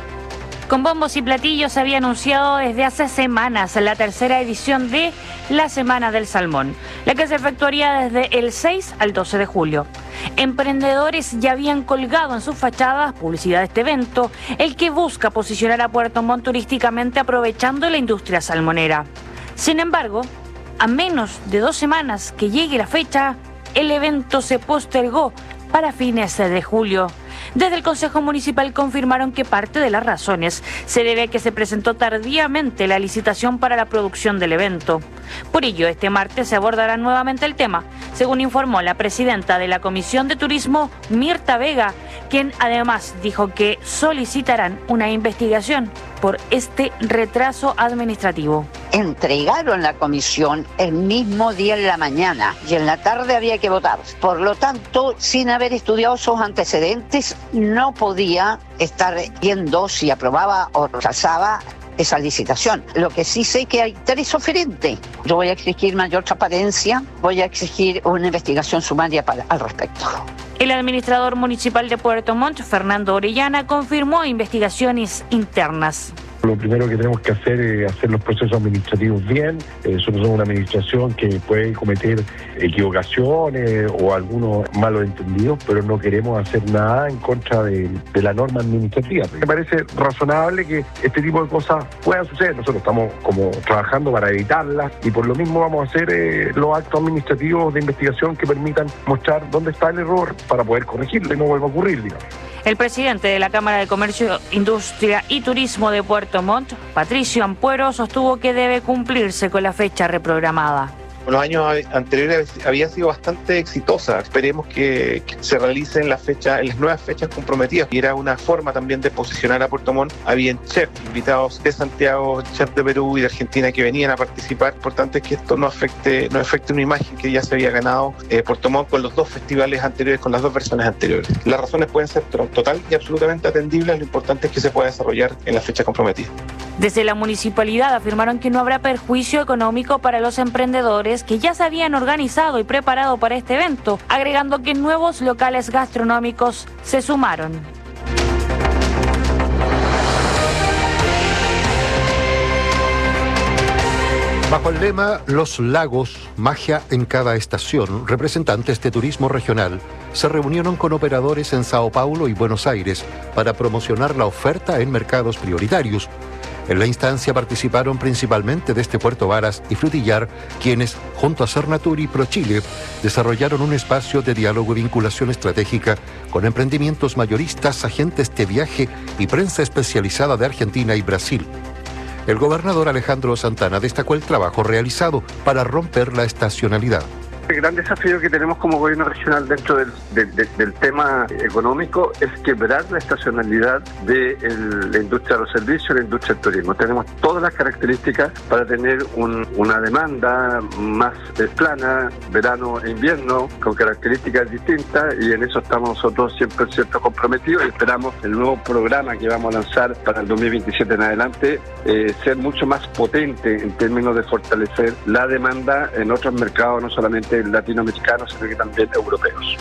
Con bombos y platillos se había anunciado desde hace semanas la tercera edición de la Semana del Salmón, la que se efectuaría desde el seis al doce de julio. Emprendedores ya habían colgado en sus fachadas publicidad de este evento, el que busca posicionar a Puerto Montt turísticamente aprovechando la industria salmonera. Sin embargo, a menos de dos semanas que llegue la fecha, el evento se postergó para fines de julio. Desde el Consejo Municipal confirmaron que parte de las razones se debe a que se presentó tardíamente la licitación para la producción del evento. Por ello, este martes se abordará nuevamente el tema, según informó la presidenta de la Comisión de Turismo, Mirta Vega, quien además dijo que solicitarán una investigación por este retraso administrativo. Entregaron la comisión el mismo día en la mañana y en la tarde había que votar. Por lo tanto, sin haber estudiado esos antecedentes, no podía estar viendo si aprobaba o rechazaba esa licitación. Lo que sí sé que hay tres oferentes. Yo voy a exigir mayor transparencia, voy a exigir una investigación sumaria para, al respecto. El administrador municipal de Puerto Montt, Fernando Orellana, confirmó investigaciones internas. Lo primero que tenemos que hacer es hacer los procesos administrativos bien. Eh, nosotros somos una administración que puede cometer equivocaciones o algunos malos entendidos, pero no queremos hacer nada en contra de, de la norma administrativa. Me parece razonable que este tipo de cosas puedan suceder. Nosotros estamos como trabajando para evitarlas y por lo mismo vamos a hacer eh, los actos administrativos de investigación que permitan mostrar dónde está el error para poder corregirlo y no vuelva a ocurrir, digamos. El presidente de la Cámara de Comercio, Industria y Turismo de Puerto Montt, Patricio Ampuero, sostuvo que debe cumplirse con la fecha reprogramada. Los años anteriores había sido bastante exitosa. Esperemos que, que se realicen las fechas, en las nuevas fechas comprometidas. Y era una forma también de posicionar a Puerto Montt. Habían chefs invitados de Santiago, chefs de Perú y de Argentina que venían a participar. Importante que esto no afecte, no afecte una imagen que ya se había ganado eh, Puerto Montt con los dos festivales anteriores, con las dos versiones anteriores. Las razones pueden ser total y absolutamente atendibles. Lo importante es que se pueda desarrollar en la fecha comprometida. Desde la municipalidad afirmaron que no habrá perjuicio económico para los emprendedores que ya se habían organizado y preparado para este evento, agregando que nuevos locales gastronómicos se sumaron. Bajo el lema Los Lagos, magia en cada estación, representantes de turismo regional se reunieron con operadores en Sao Paulo y Buenos Aires para promocionar la oferta en mercados prioritarios. En la instancia participaron principalmente desde Puerto Varas y Frutillar, quienes, junto a Cernatur y ProChile, desarrollaron un espacio de diálogo y vinculación estratégica con emprendimientos mayoristas, agentes de viaje y prensa especializada de Argentina y Brasil. El gobernador Alejandro Santana destacó el trabajo realizado para romper la estacionalidad. El gran desafío que tenemos como gobierno regional dentro del, de, de, del tema económico es quebrar la estacionalidad de el, la industria de los servicios y la industria del turismo. Tenemos todas las características para tener un, una demanda más eh, plana, verano e invierno, con características distintas, y en eso estamos nosotros cien por ciento comprometidos y esperamos el nuevo programa que vamos a lanzar para el dos mil veintisiete en adelante eh, ser mucho más potente en términos de fortalecer la demanda en otros mercados, no solamente latinoamericanos, sino que también europeos.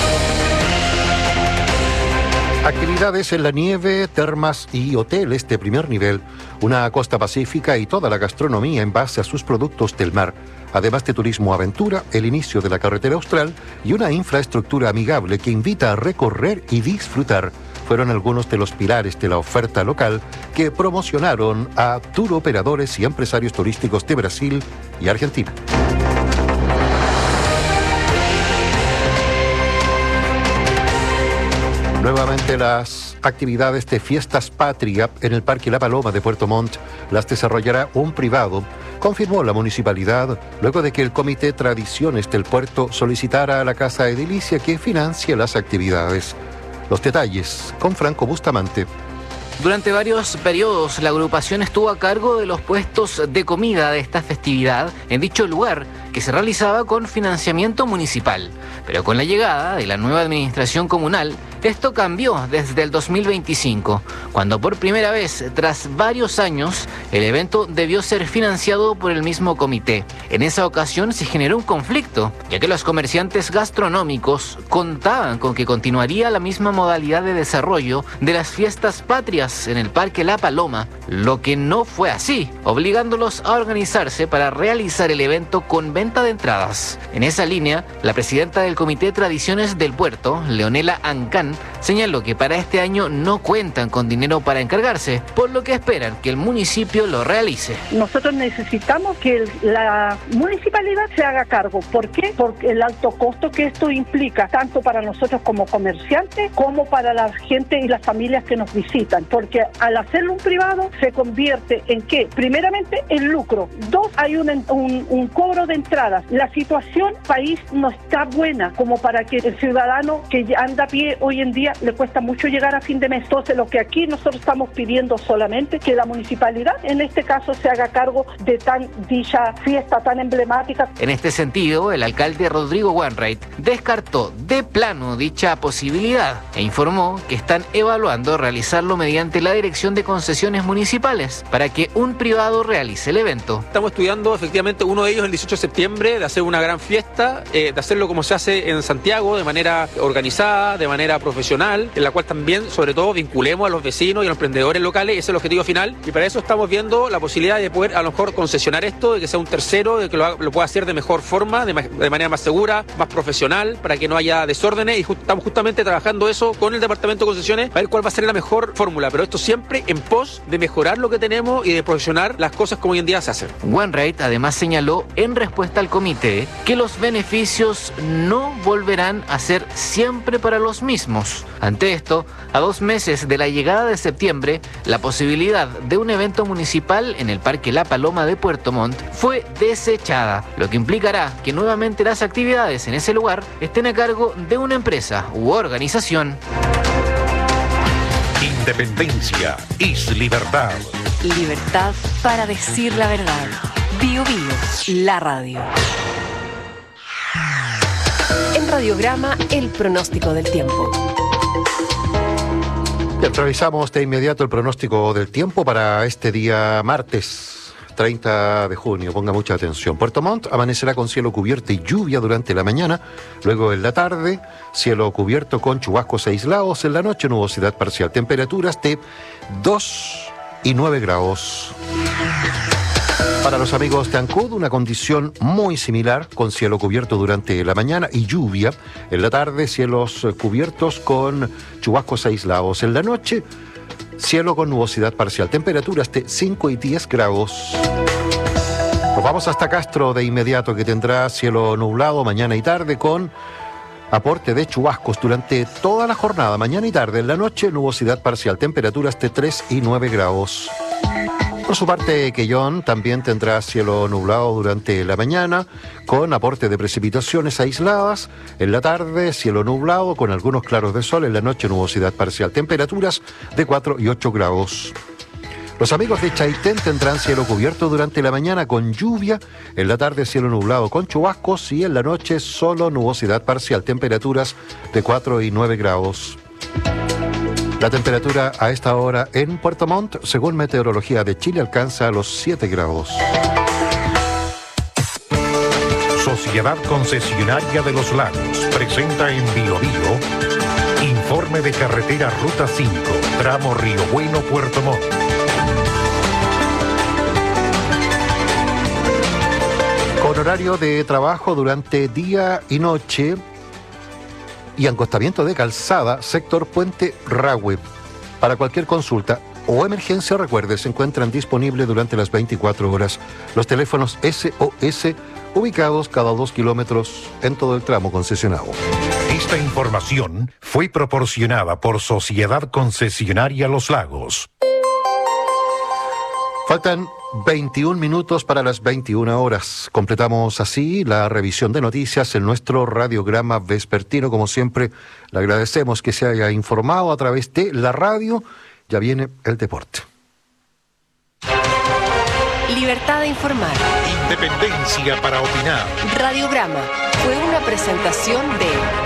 Actividades en la nieve, termas y hoteles de primer nivel, una costa pacífica y toda la gastronomía en base a sus productos del mar, además de turismo aventura, el inicio de la carretera austral y una infraestructura amigable que invita a recorrer y disfrutar, fueron algunos de los pilares de la oferta local que promocionaron a turoperadores y empresarios turísticos de Brasil y Argentina. Nuevamente las actividades de Fiestas Patria en el Parque La Paloma de Puerto Montt las desarrollará un privado, confirmó la municipalidad luego de que el Comité Tradiciones del Puerto solicitara a la Casa Edilicia que financie las actividades. Los detalles con Franco Bustamante. Durante varios periodos, la agrupación estuvo a cargo de los puestos de comida de esta festividad en dicho lugar, que se realizaba con financiamiento municipal. Pero con la llegada de la nueva administración comunal, esto cambió desde el dos mil veinticinco, cuando por primera vez, tras varios años, el evento debió ser financiado por el mismo comité. En esa ocasión se generó un conflicto, ya que los comerciantes gastronómicos contaban con que continuaría la misma modalidad de desarrollo de las fiestas patrias en el Parque La Paloma, lo que no fue así, obligándolos a organizarse para realizar el evento con venta de entradas. En esa línea, la presidenta del Comité Tradiciones del Puerto, Leonela Ancán, señaló que para este año no cuentan con dinero para encargarse, por lo que esperan que el municipio lo realice. Nosotros necesitamos que el, la municipalidad se haga cargo. ¿Por qué? Porque el alto costo que esto implica, tanto para nosotros como comerciantes, como para la gente y las familias que nos visitan. Porque al hacerlo un privado, se convierte en ¿qué? Primeramente, en lucro. Dos, hay un, un, un cobro de entradas. La situación país no está buena como para que el ciudadano que anda a pie hoy en día le cuesta mucho llegar a fin de mes. Entonces, lo que aquí nosotros estamos pidiendo solamente que la municipalidad, en este caso, se haga cargo de tan dicha fiesta tan emblemática. En este sentido, el alcalde Rodrigo Wainwright descartó de plano dicha posibilidad e informó que están evaluando realizarlo mediante la Dirección de Concesiones Municipales para que un privado realice el evento. Estamos estudiando efectivamente uno de ellos el dieciocho de septiembre, de hacer una gran fiesta, eh, de hacerlo como se hace en Santiago, de manera organizada, de manera profesional, en la cual también, sobre todo, vinculemos a los vecinos y a los emprendedores locales. Ese es el objetivo final, y para eso estamos viendo la posibilidad de poder a lo mejor concesionar esto, de que sea un tercero, de que lo, lo pueda hacer de mejor forma, de, de manera más segura, más profesional, para que no haya desórdenes, y just, estamos justamente trabajando eso con el Departamento de Concesiones, a ver cuál va a ser la mejor fórmula, pero esto siempre en pos de mejorar lo que tenemos y de profesionar las cosas como hoy en día se hacen. Wainwright además señaló, en respuesta al comité, que los beneficios no volverán a ser siempre para los mismos. Ante esto, a dos meses de la llegada de septiembre, la posibilidad de un evento municipal en el Parque La Paloma de Puerto Montt fue desechada, lo que implicará que nuevamente las actividades en ese lugar estén a cargo de una empresa u organización. Independencia es libertad. Libertad para decir la verdad. Bio Bio, la radio. En Radiograma, el pronóstico del tiempo. Revisamos de inmediato el pronóstico del tiempo para este día martes treinta de junio. Ponga mucha atención. Puerto Montt amanecerá con cielo cubierto y lluvia durante la mañana. Luego en la tarde, cielo cubierto con chubascos aislados. En la noche, nubosidad parcial. Temperaturas de dos y nueve grados. Para los amigos de Ancud, una condición muy similar, con cielo cubierto durante la mañana y lluvia. En la tarde, cielos cubiertos con chubascos aislados. En la noche, cielo con nubosidad parcial. Temperaturas de cinco y diez grados. Nos vamos hasta Castro de inmediato, que tendrá cielo nublado mañana y tarde con aporte de chubascos durante toda la jornada, mañana y tarde. En la noche, nubosidad parcial. Temperaturas de tres y nueve grados. Por su parte, Quellón también tendrá cielo nublado durante la mañana, con aporte de precipitaciones aisladas. En la tarde, cielo nublado con algunos claros de sol. En la noche, nubosidad parcial. Temperaturas de cuatro y ocho grados. Los amigos de Chaitén tendrán cielo cubierto durante la mañana con lluvia. En la tarde, cielo nublado con chubascos. Y en la noche, solo nubosidad parcial. Temperaturas de cuatro y nueve grados. La temperatura a esta hora en Puerto Montt, según Meteorología de Chile, alcanza los siete grados. Sociedad Concesionaria de los Lagos presenta en Bio Bio informe de carretera Ruta cinco, tramo Río Bueno, Puerto Montt. Con horario de trabajo durante día y noche, y acostamiento de calzada, sector Puente Rahue. Para cualquier consulta o emergencia, recuerde, se encuentran disponibles durante las veinticuatro horas los teléfonos S O S ubicados cada dos kilómetros en todo el tramo concesionado. Esta información fue proporcionada por Sociedad Concesionaria Los Lagos. Faltan veintiún minutos para las veintiuna horas. Completamos así la revisión de noticias en nuestro radiograma vespertino. Como siempre, le agradecemos que se haya informado a través de la radio. Ya viene el deporte. Libertad de informar. Independencia para opinar. Radiograma fue una presentación de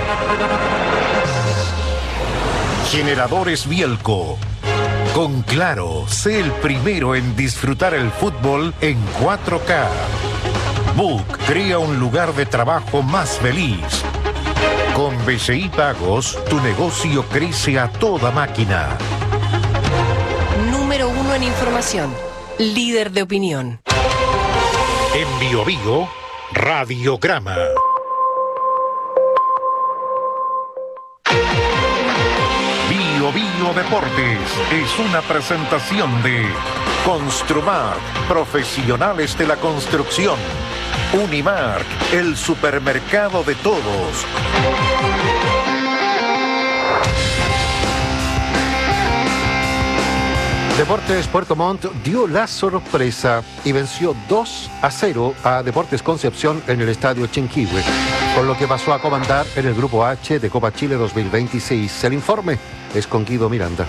Generadores Bielco. Con Claro, sé el primero en disfrutar el fútbol en cuatro K. Book crea un lugar de trabajo más feliz. Con B C I Pagos, tu negocio crece a toda máquina. Número uno en información. Líder de opinión. En Bio Bio, Radiograma. Bio Bio Deportes es una presentación de Construmark, profesionales de la construcción. Unimark, el supermercado de todos. Deportes Puerto Montt dio la sorpresa y venció dos a cero a Deportes Concepción en el Estadio Chinquihue, con lo que pasó a comandar en el Grupo H de Copa Chile dos mil veintiséis. El informe es con Guido Miranda.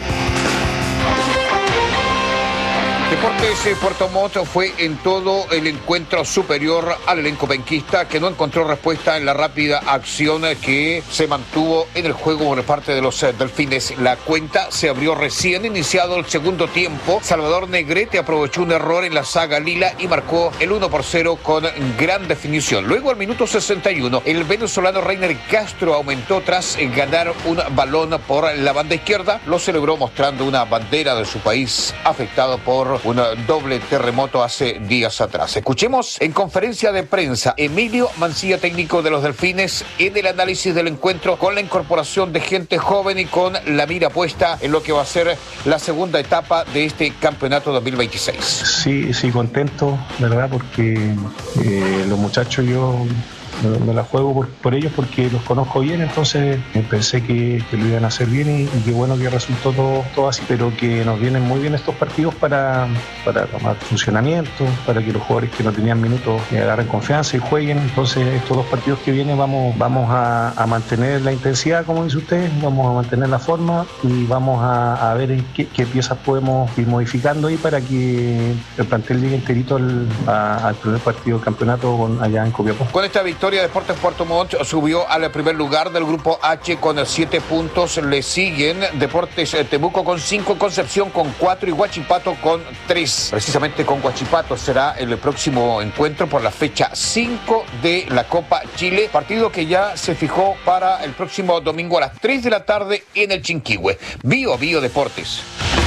Deportes Puerto Montt fue en todo el encuentro superior al elenco penquista, que no encontró respuesta en la rápida acción que se mantuvo en el juego por parte de los Delfines. La cuenta se abrió recién iniciado el segundo tiempo. Salvador Negrete aprovechó un error en la saga lila y marcó el uno por cero con gran definición. Luego, al minuto sesenta y uno, el venezolano Reiner Castro aumentó tras ganar un balón por la banda izquierda. Lo celebró mostrando una bandera de su país afectado por un doble terremoto hace días atrás. Escuchemos en conferencia de prensa Emilio Mancilla, técnico de los Delfines, en el análisis del encuentro con la incorporación de gente joven y con la mira puesta en lo que va a ser la segunda etapa de este campeonato dos mil veintiséis. Sí, sí, contento, ¿verdad? Porque eh, los muchachos yo... me la juego por, por ellos porque los conozco bien, entonces pensé que, que lo iban a hacer bien y, y qué bueno que resultó todo, todo así, pero que nos vienen muy bien estos partidos para, para tomar funcionamiento, para que los jugadores que no tenían minutos agarren confianza y jueguen. Entonces estos dos partidos que vienen vamos, vamos a, a mantener la intensidad, como dice usted, vamos a mantener la forma y vamos a, a ver en qué, qué piezas podemos ir modificando ahí para que el plantel llegue enterito al, a, al primer partido del campeonato con, allá en Copiapó. Con esta victoria, Deportes Puerto Montt subió al primer lugar del grupo H con siete puntos. Le siguen Deportes Temuco con cinco, Concepción con cuatro y Huachipato con tres. Precisamente con Huachipato será el próximo encuentro por la fecha cinco de la Copa Chile, partido que ya se fijó para el próximo domingo a las tres de la tarde en el Chinquihue. Bio Bio Deportes.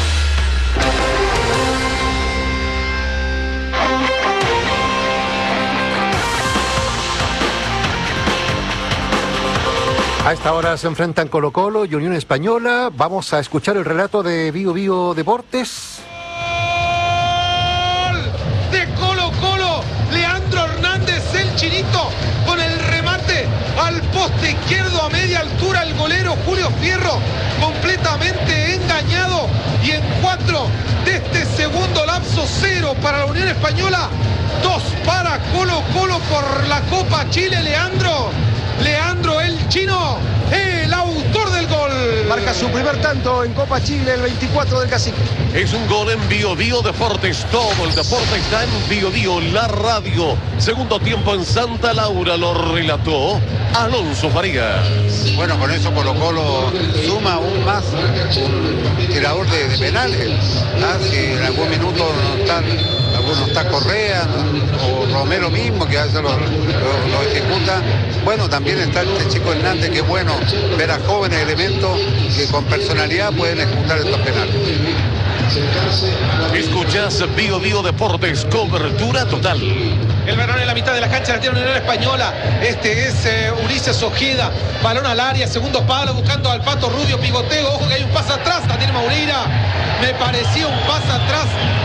A esta hora se enfrentan Colo-Colo y Unión Española. Vamos a escuchar el relato de Bio Bio Deportes. ¡Gol de Colo-Colo! Leandro Hernández, el chinito, con el remate al poste izquierdo a media altura. El golero Julio Fierro completamente engañado. Y en cuatro de este segundo lapso, cero para la Unión Española, dos para Colo-Colo por la Copa Chile. Leandro Leandro el chino, el autor del gol. Marca su primer tanto en Copa Chile, el veinticuatro del Cacique. Es un gol en Bio Bio Deportes. Todo el deporte está en Bio Bio, la radio. Segundo tiempo en Santa Laura, lo relató Alonso Farías. Bueno, con eso Colo Colo suma aún más un tirador de, de penales. ¿Ah? Si en algún minuto no están, alguno está Correa o Romero mismo, que a veces lo, lo, lo ejecuta. Bueno, también está este chico Hernández, que es bueno ver a jóvenes elementos que con personalidad pueden ejecutar estos penales. Escuchás Bio Bio Deportes, cobertura total. El balón en la mitad de la cancha, la tiene Unión Española. Este es eh, Ulises Ojeda. Balón al área, segundo palo, buscando al Pato Rubio, pivoteo. Ojo que hay un pase atrás, la tiene Moureira. Me parecía un pase atrás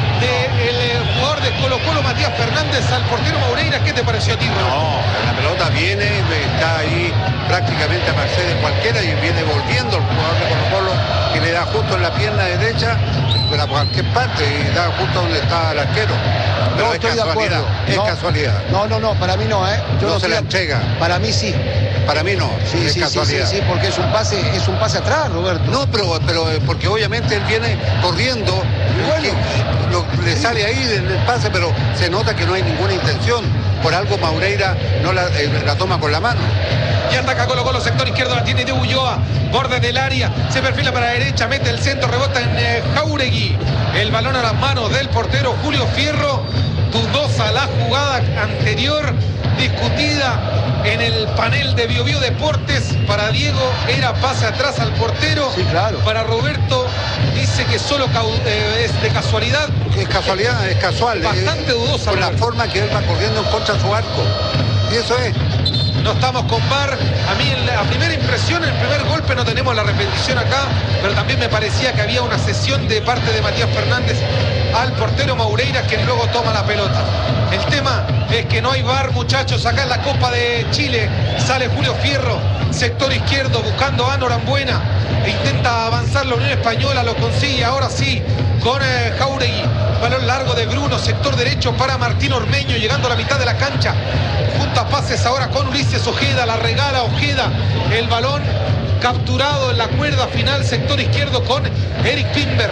del de jugador de Colo Colo, Matías Fernández, al portero Moureira. ¿Qué te pareció a ti, Ronald? No, la pelota viene, está ahí prácticamente a merced de cualquiera y viene volviendo el jugador de Colo Colo, que le da justo en la pierna derecha, pero a cualquier parte, y da justo donde está el arquero. Pero no, es estoy de casualidad, acuerdo. es no, casualidad. No, no, no, para mí no, ¿eh? Yo no, no se la estoy... entrega. Para mí sí. Para mí no, sí, es sí, casualidad. Sí, sí, sí, porque es un pase, es un pase atrás, Roberto. No, pero, pero porque obviamente él viene corriendo, y bueno, y lo, le sí. sale ahí del pase, pero se nota que no hay ninguna intención. Por algo Moureira no la, eh, la toma con la mano. Y ataca Colo Colo, sector izquierdo, la tiene de Ulloa, borde del área, se perfila para la derecha, mete el centro, rebota en eh, Jauregui. El balón a las manos del portero Julio Fierro. Dudosa la jugada anterior, discutida en el panel de Bio Bio Deportes. Para Diego era pase atrás al portero. Sí, claro. Para Roberto dice que solo eh, es de casualidad. Es casualidad, es casual. Bastante eh, dudosa. Por la forma que él va corriendo en contra de su arco. Y eso es. No estamos con V A R. A mí, en la a primera impresión, en el primer golpe no tenemos la repetición acá, pero también me parecía que había una cesión de parte de Matías Fernández al portero Moureira, que luego toma la pelota. El tema es que no hay V A R, muchachos. Acá en la Copa de Chile sale Julio Fierro, sector izquierdo, buscando a Norambuena. E intenta avanzar la Unión Española, lo consigue ahora sí con eh, Jauregui. Balón largo de Bruno, sector derecho para Martín Ormeño, llegando a la mitad de la cancha. Junta pases ahora con Ulises Ojeda, la regala Ojeda. El balón capturado en la cuerda final, sector izquierdo con Eric Pimber.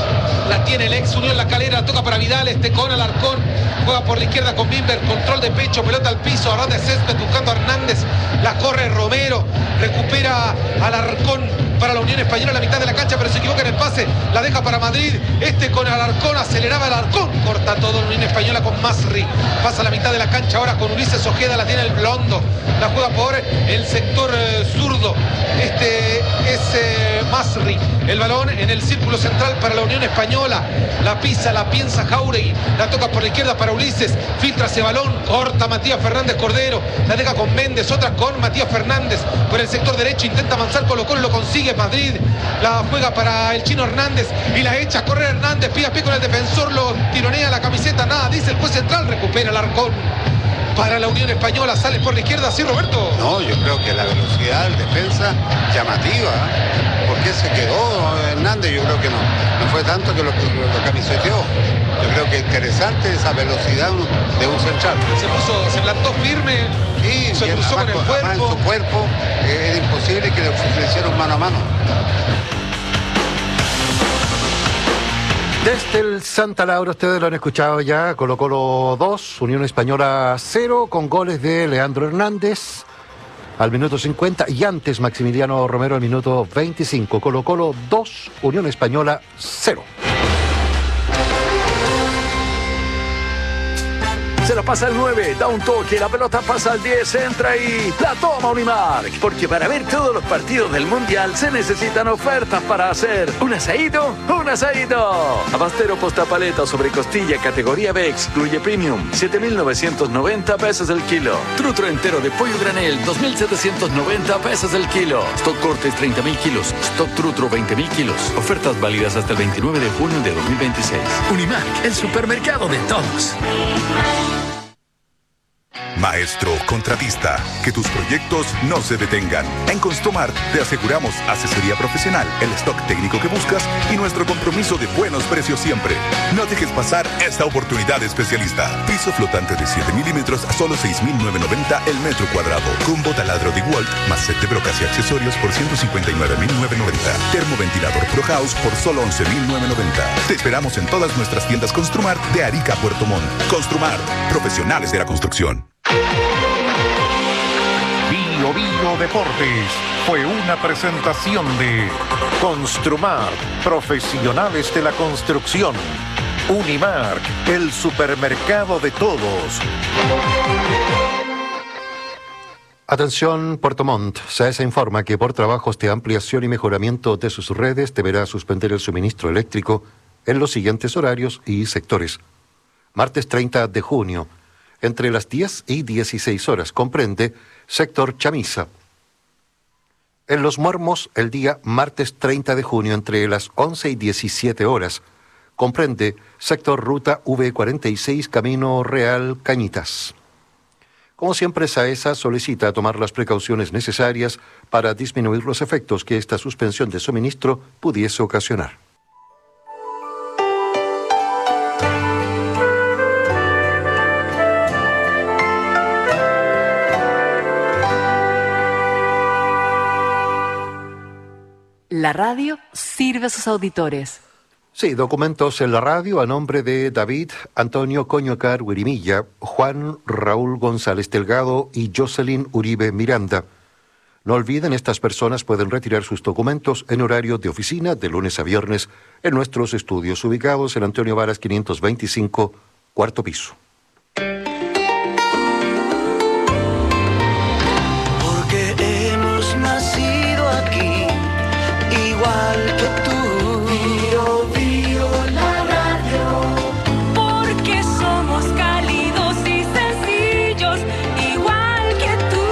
La tiene el ex Unión La Calera, toca para Vidal, este con Alarcón, juega por la izquierda con Bimber, control de pecho, pelota al piso, ahora de césped buscando a Hernández, la corre Romero, recupera Alarcón para la Unión Española a la mitad de la cancha, pero se equivoca en el pase, la deja para Madrid, este con Alarcón, aceleraba Alarcón, corta todo la Unión Española con Masri, pasa a la mitad de la cancha ahora con Ulises Ojeda, la tiene el Blondo, la juega por el sector eh, zurdo, este es eh, Masri, el balón en el círculo central para la Unión Española, la pisa, la piensa Jauregui, la toca por la izquierda para Ulises, filtra ese balón, corta Matías Fernández Cordero, la deja con Méndez, otra con Matías Fernández, por el sector derecho intenta avanzar Colo Colo, lo consigue Madrid, la juega para el Chino Hernández y la echa a correr Hernández, pie a pie con el defensor, lo tironea la camiseta, nada, dice el juez central, recupera el Arcón. Para la Unión Española, sale por la izquierda, ¿sí, Roberto? No, yo creo que la velocidad del defensa llamativa. ¿Por qué se quedó Hernández? Yo creo que no. No fue tanto que lo, lo, lo camiseteó. Yo creo que interesante esa velocidad de un central. Se puso, se plantó firme, sí, se cruzó con el cuerpo. En su cuerpo eh, era imposible que le ofrecieran mano a mano. Desde el Santa Laura, ustedes lo han escuchado ya, Colo Colo dos, Unión Española cero, con goles de Leandro Hernández al minuto cincuenta y antes Maximiliano Romero al minuto veinticinco. Colo Colo dos, Unión Española cero. Se la pasa al nueve, da un toque, la pelota pasa al diez, entra y la toma Unimark. Porque para ver todos los partidos del Mundial se necesitan ofertas para hacer un asadito, un asadito. Abastero postapaleta sobre costilla categoría B excluye premium, siete mil novecientos noventa pesos el kilo. Trutro entero de pollo granel, dos mil setecientos noventa pesos el kilo. Stock cortes treinta mil kilos, stock trutro veinte mil kilos. Ofertas válidas hasta el veintinueve de junio de dos mil veintiséis. Unimark, el supermercado de todos. Maestro contratista, que tus proyectos no se detengan. En Construmar te aseguramos asesoría profesional, el stock técnico que buscas y nuestro compromiso de buenos precios siempre. No dejes pasar esta oportunidad especialista. Piso flotante de siete milímetros a solo seis mil novecientos noventa el metro cuadrado. Combo taladro de Walt más set de brocas y accesorios por ciento cincuenta y nueve mil novecientos noventa. Termoventilador Pro House por solo once mil novecientos noventa. Te esperamos en todas nuestras tiendas Construmar de Arica a Puerto Montt. Construmar, profesionales de la construcción. Bio Bio Deportes fue una presentación de Construmar, profesionales de la construcción. Unimark, el supermercado de todos. Atención, Puerto Montt. SAESA informa que por trabajos de ampliación y mejoramiento de sus redes deberá suspender el suministro eléctrico en los siguientes horarios y sectores. Martes treinta de junio, entre las diez y dieciséis horas, comprende sector Chamisa. En Los Muermos, el día martes treinta de junio, entre las once y diecisiete horas, comprende sector ruta V cuarenta y seis, Camino Real Cañitas. Como siempre, SAESA solicita tomar las precauciones necesarias para disminuir los efectos que esta suspensión de suministro pudiese ocasionar. La radio sirve a sus auditores. Sí, documentos en la radio a nombre de David Antonio Coñocar Huirimilla, Juan Raúl González Delgado y Jocelyn Uribe Miranda. No olviden, estas personas pueden retirar sus documentos en horario de oficina de lunes a viernes en nuestros estudios ubicados en Antonio Varas quinientos veinticinco, cuarto piso. Porque hemos nacido aquí, igual que tú. Bio, bio, la radio. Porque somos cálidos y sencillos, igual que tú.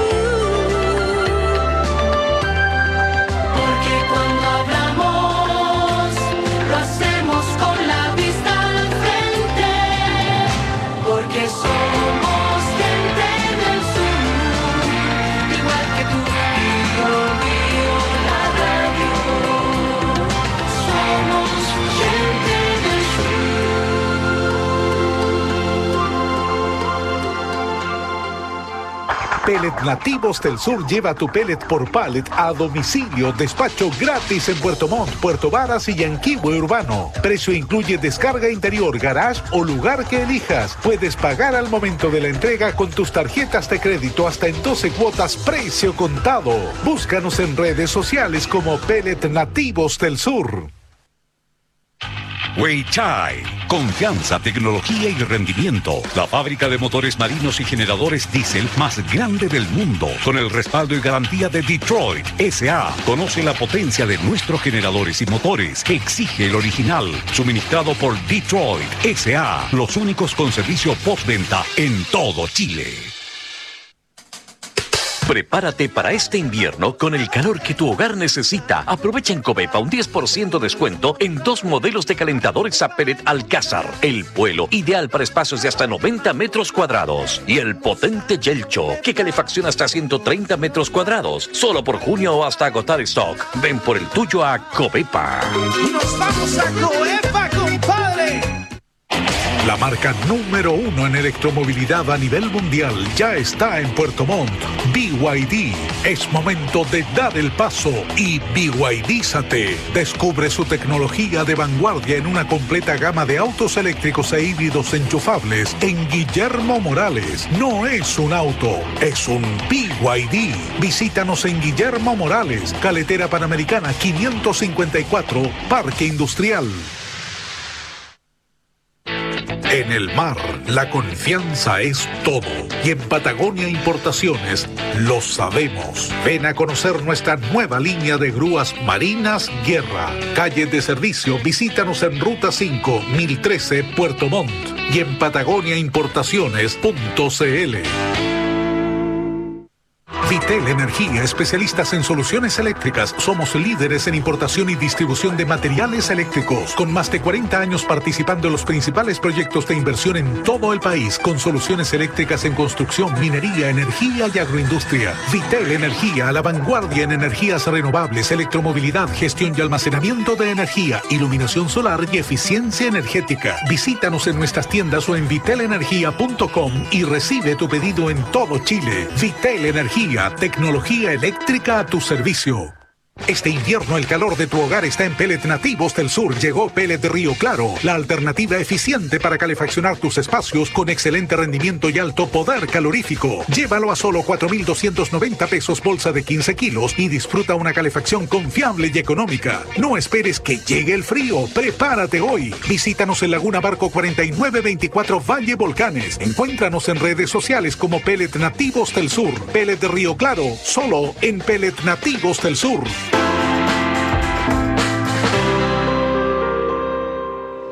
Porque cuando hablamos, lo hacemos con la vista al frente. Porque somos gente del sur, igual que tú. Bio, bio, la radio. Somos gente del Pellet Nativos del Sur lleva tu pellet por pallet a domicilio. Despacho gratis en Puerto Montt, Puerto Varas y Yanquihue Urbano. Precio incluye descarga interior, garage o lugar que elijas. Puedes pagar al momento de la entrega con tus tarjetas de crédito hasta en doce cuotas, precio contado. Búscanos en redes sociales como Pellet Nativos del Sur. Weichai, confianza, tecnología y rendimiento. La fábrica de motores marinos y generadores diésel más grande del mundo, con el respaldo y garantía de Detroit S A. Conoce la potencia de nuestros generadores y motores. Exige el original, suministrado por Detroit S A. Los únicos con servicio postventa en todo Chile. Prepárate para este invierno con el calor que tu hogar necesita. Aprovecha en Covepa un diez por ciento de descuento en dos modelos de calentadores a pellet Alcázar. El Vuelo, ideal para espacios de hasta noventa metros cuadrados. Y el potente Yelcho, que calefacciona hasta ciento treinta metros cuadrados. Solo por junio o hasta agotar stock. Ven por el tuyo a Covepa. ¡Nos vamos a Covepa, compadre! La marca número uno en electromovilidad a nivel mundial ya está en Puerto Montt. B Y D. Es momento de dar el paso y B Y D-zate. Descubre su tecnología de vanguardia en una completa gama de autos eléctricos e híbridos enchufables en Guillermo Morales. No es un auto, es un B Y D. Visítanos en Guillermo Morales, Carretera Panamericana quinientos cincuenta y cuatro, Parque Industrial. En el mar, la confianza es todo. Y en Patagonia Importaciones lo sabemos. Ven a conocer nuestra nueva línea de grúas Marinas Guerra. Calle de servicio, visítanos en Ruta cinco, mil trece, Puerto Montt. Y en patagonia importaciones punto c l. Vitel Energía, especialistas en soluciones eléctricas. Somos líderes en importación y distribución de materiales eléctricos, con más de cuarenta años participando en los principales proyectos de inversión en todo el país, con soluciones eléctricas en construcción, minería, energía y agroindustria. Vitel Energía, a la vanguardia en energías renovables, electromovilidad, gestión y almacenamiento de energía, iluminación solar y eficiencia energética. Visítanos en nuestras tiendas o en vitel energía punto com y recibe tu pedido en todo Chile. Vitel Energía, tecnología eléctrica a tu servicio. Este invierno el calor de tu hogar está en Pellet Nativos del Sur. Llegó Pellet Río Claro, la alternativa eficiente para calefaccionar tus espacios con excelente rendimiento y alto poder calorífico. Llévalo a solo cuatro mil doscientos noventa pesos bolsa de quince kilos y disfruta una calefacción confiable y económica. No esperes que llegue el frío, prepárate hoy. Visítanos en Laguna Barco cuarenta y nueve veinticuatro Valle Volcanes. Encuéntranos en redes sociales como Pellet Nativos del Sur. Pellet Río Claro, solo en Pellet Nativos del Sur.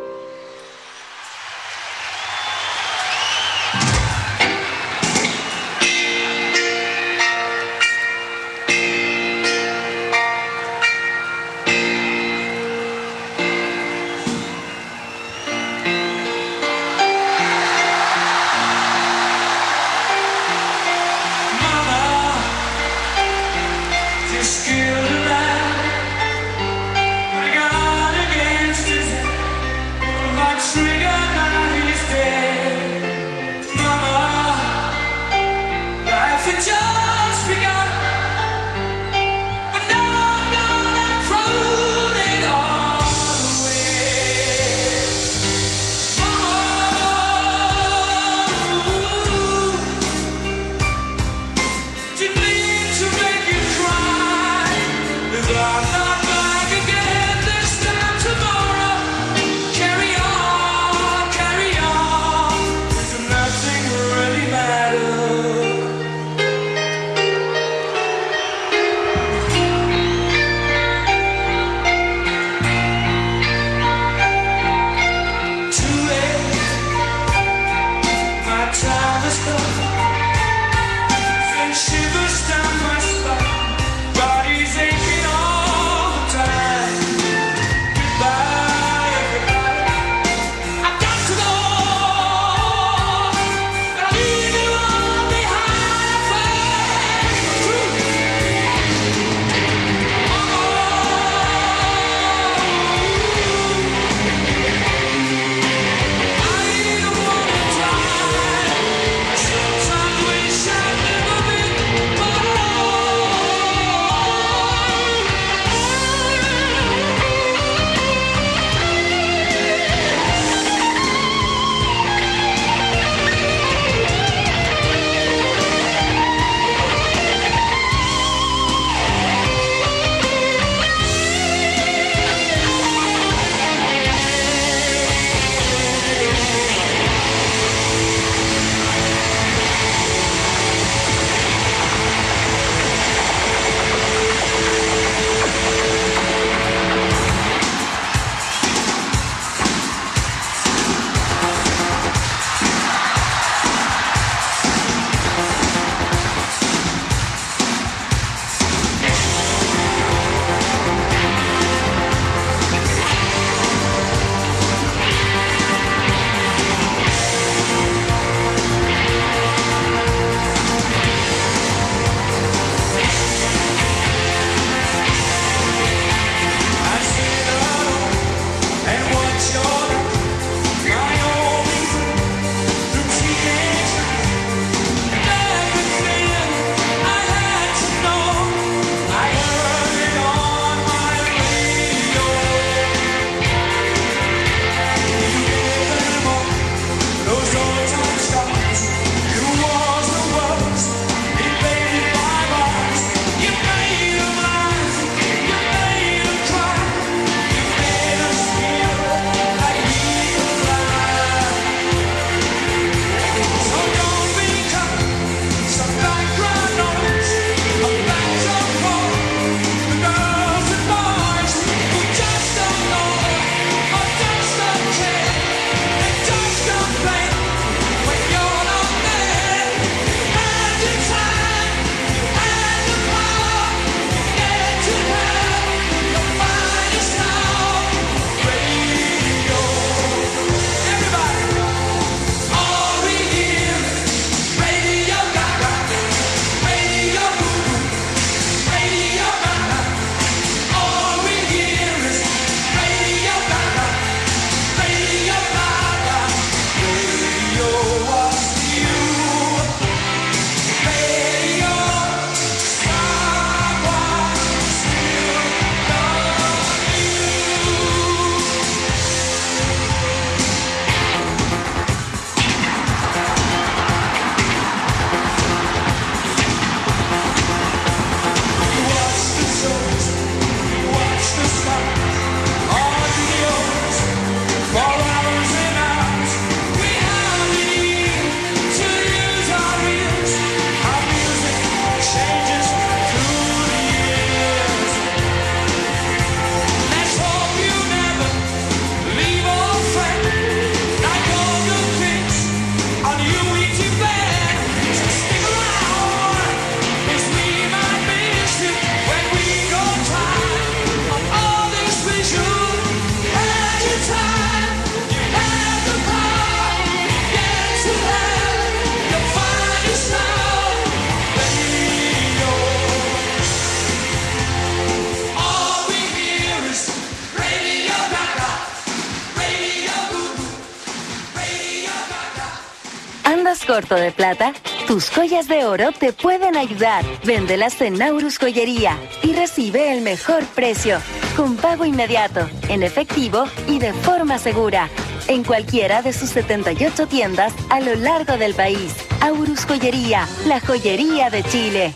¿Andas corto de plata? Tus joyas de oro te pueden ayudar. Véndelas en Naurus Joyería y recibe el mejor precio, con pago inmediato, en efectivo y de forma segura, en cualquiera de sus setenta y ocho tiendas a lo largo del país. Aurus Joyería, la joyería de Chile.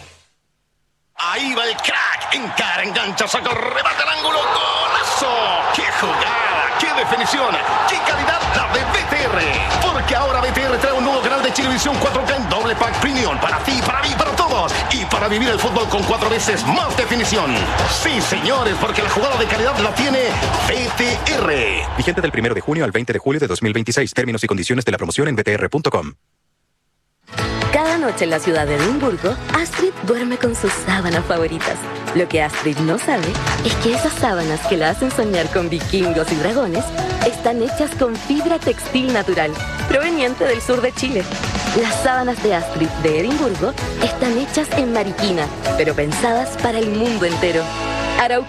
Ahí va el crack, encara, engancha, saca, remata al ángulo, ¡golazo! ¡Qué jugada! ¡Qué definición! ¡Qué calidad la de B T R! Porque ahora B T R trae un nuevo canal de Chilevisión cuatro K en doble pack premium para ti, para mí, para todos, y para vivir el fútbol con cuatro veces más definición. Sí, señores, porque la jugada de calidad la tiene B T R. Vigente del primero de junio al veinte de julio de dos mil veintiséis. Términos y condiciones de la promoción en b t r punto com. Cada noche en la ciudad de Edimburgo, Astrid duerme con sus sábanas favoritas. Lo que Astrid no sabe es que esas sábanas que la hacen soñar con vikingos y dragones están hechas con fibra textil natural, proveniente del sur de Chile. Las sábanas de Astrid de Edimburgo están hechas en Mariquina, pero pensadas para el mundo entero. Arauco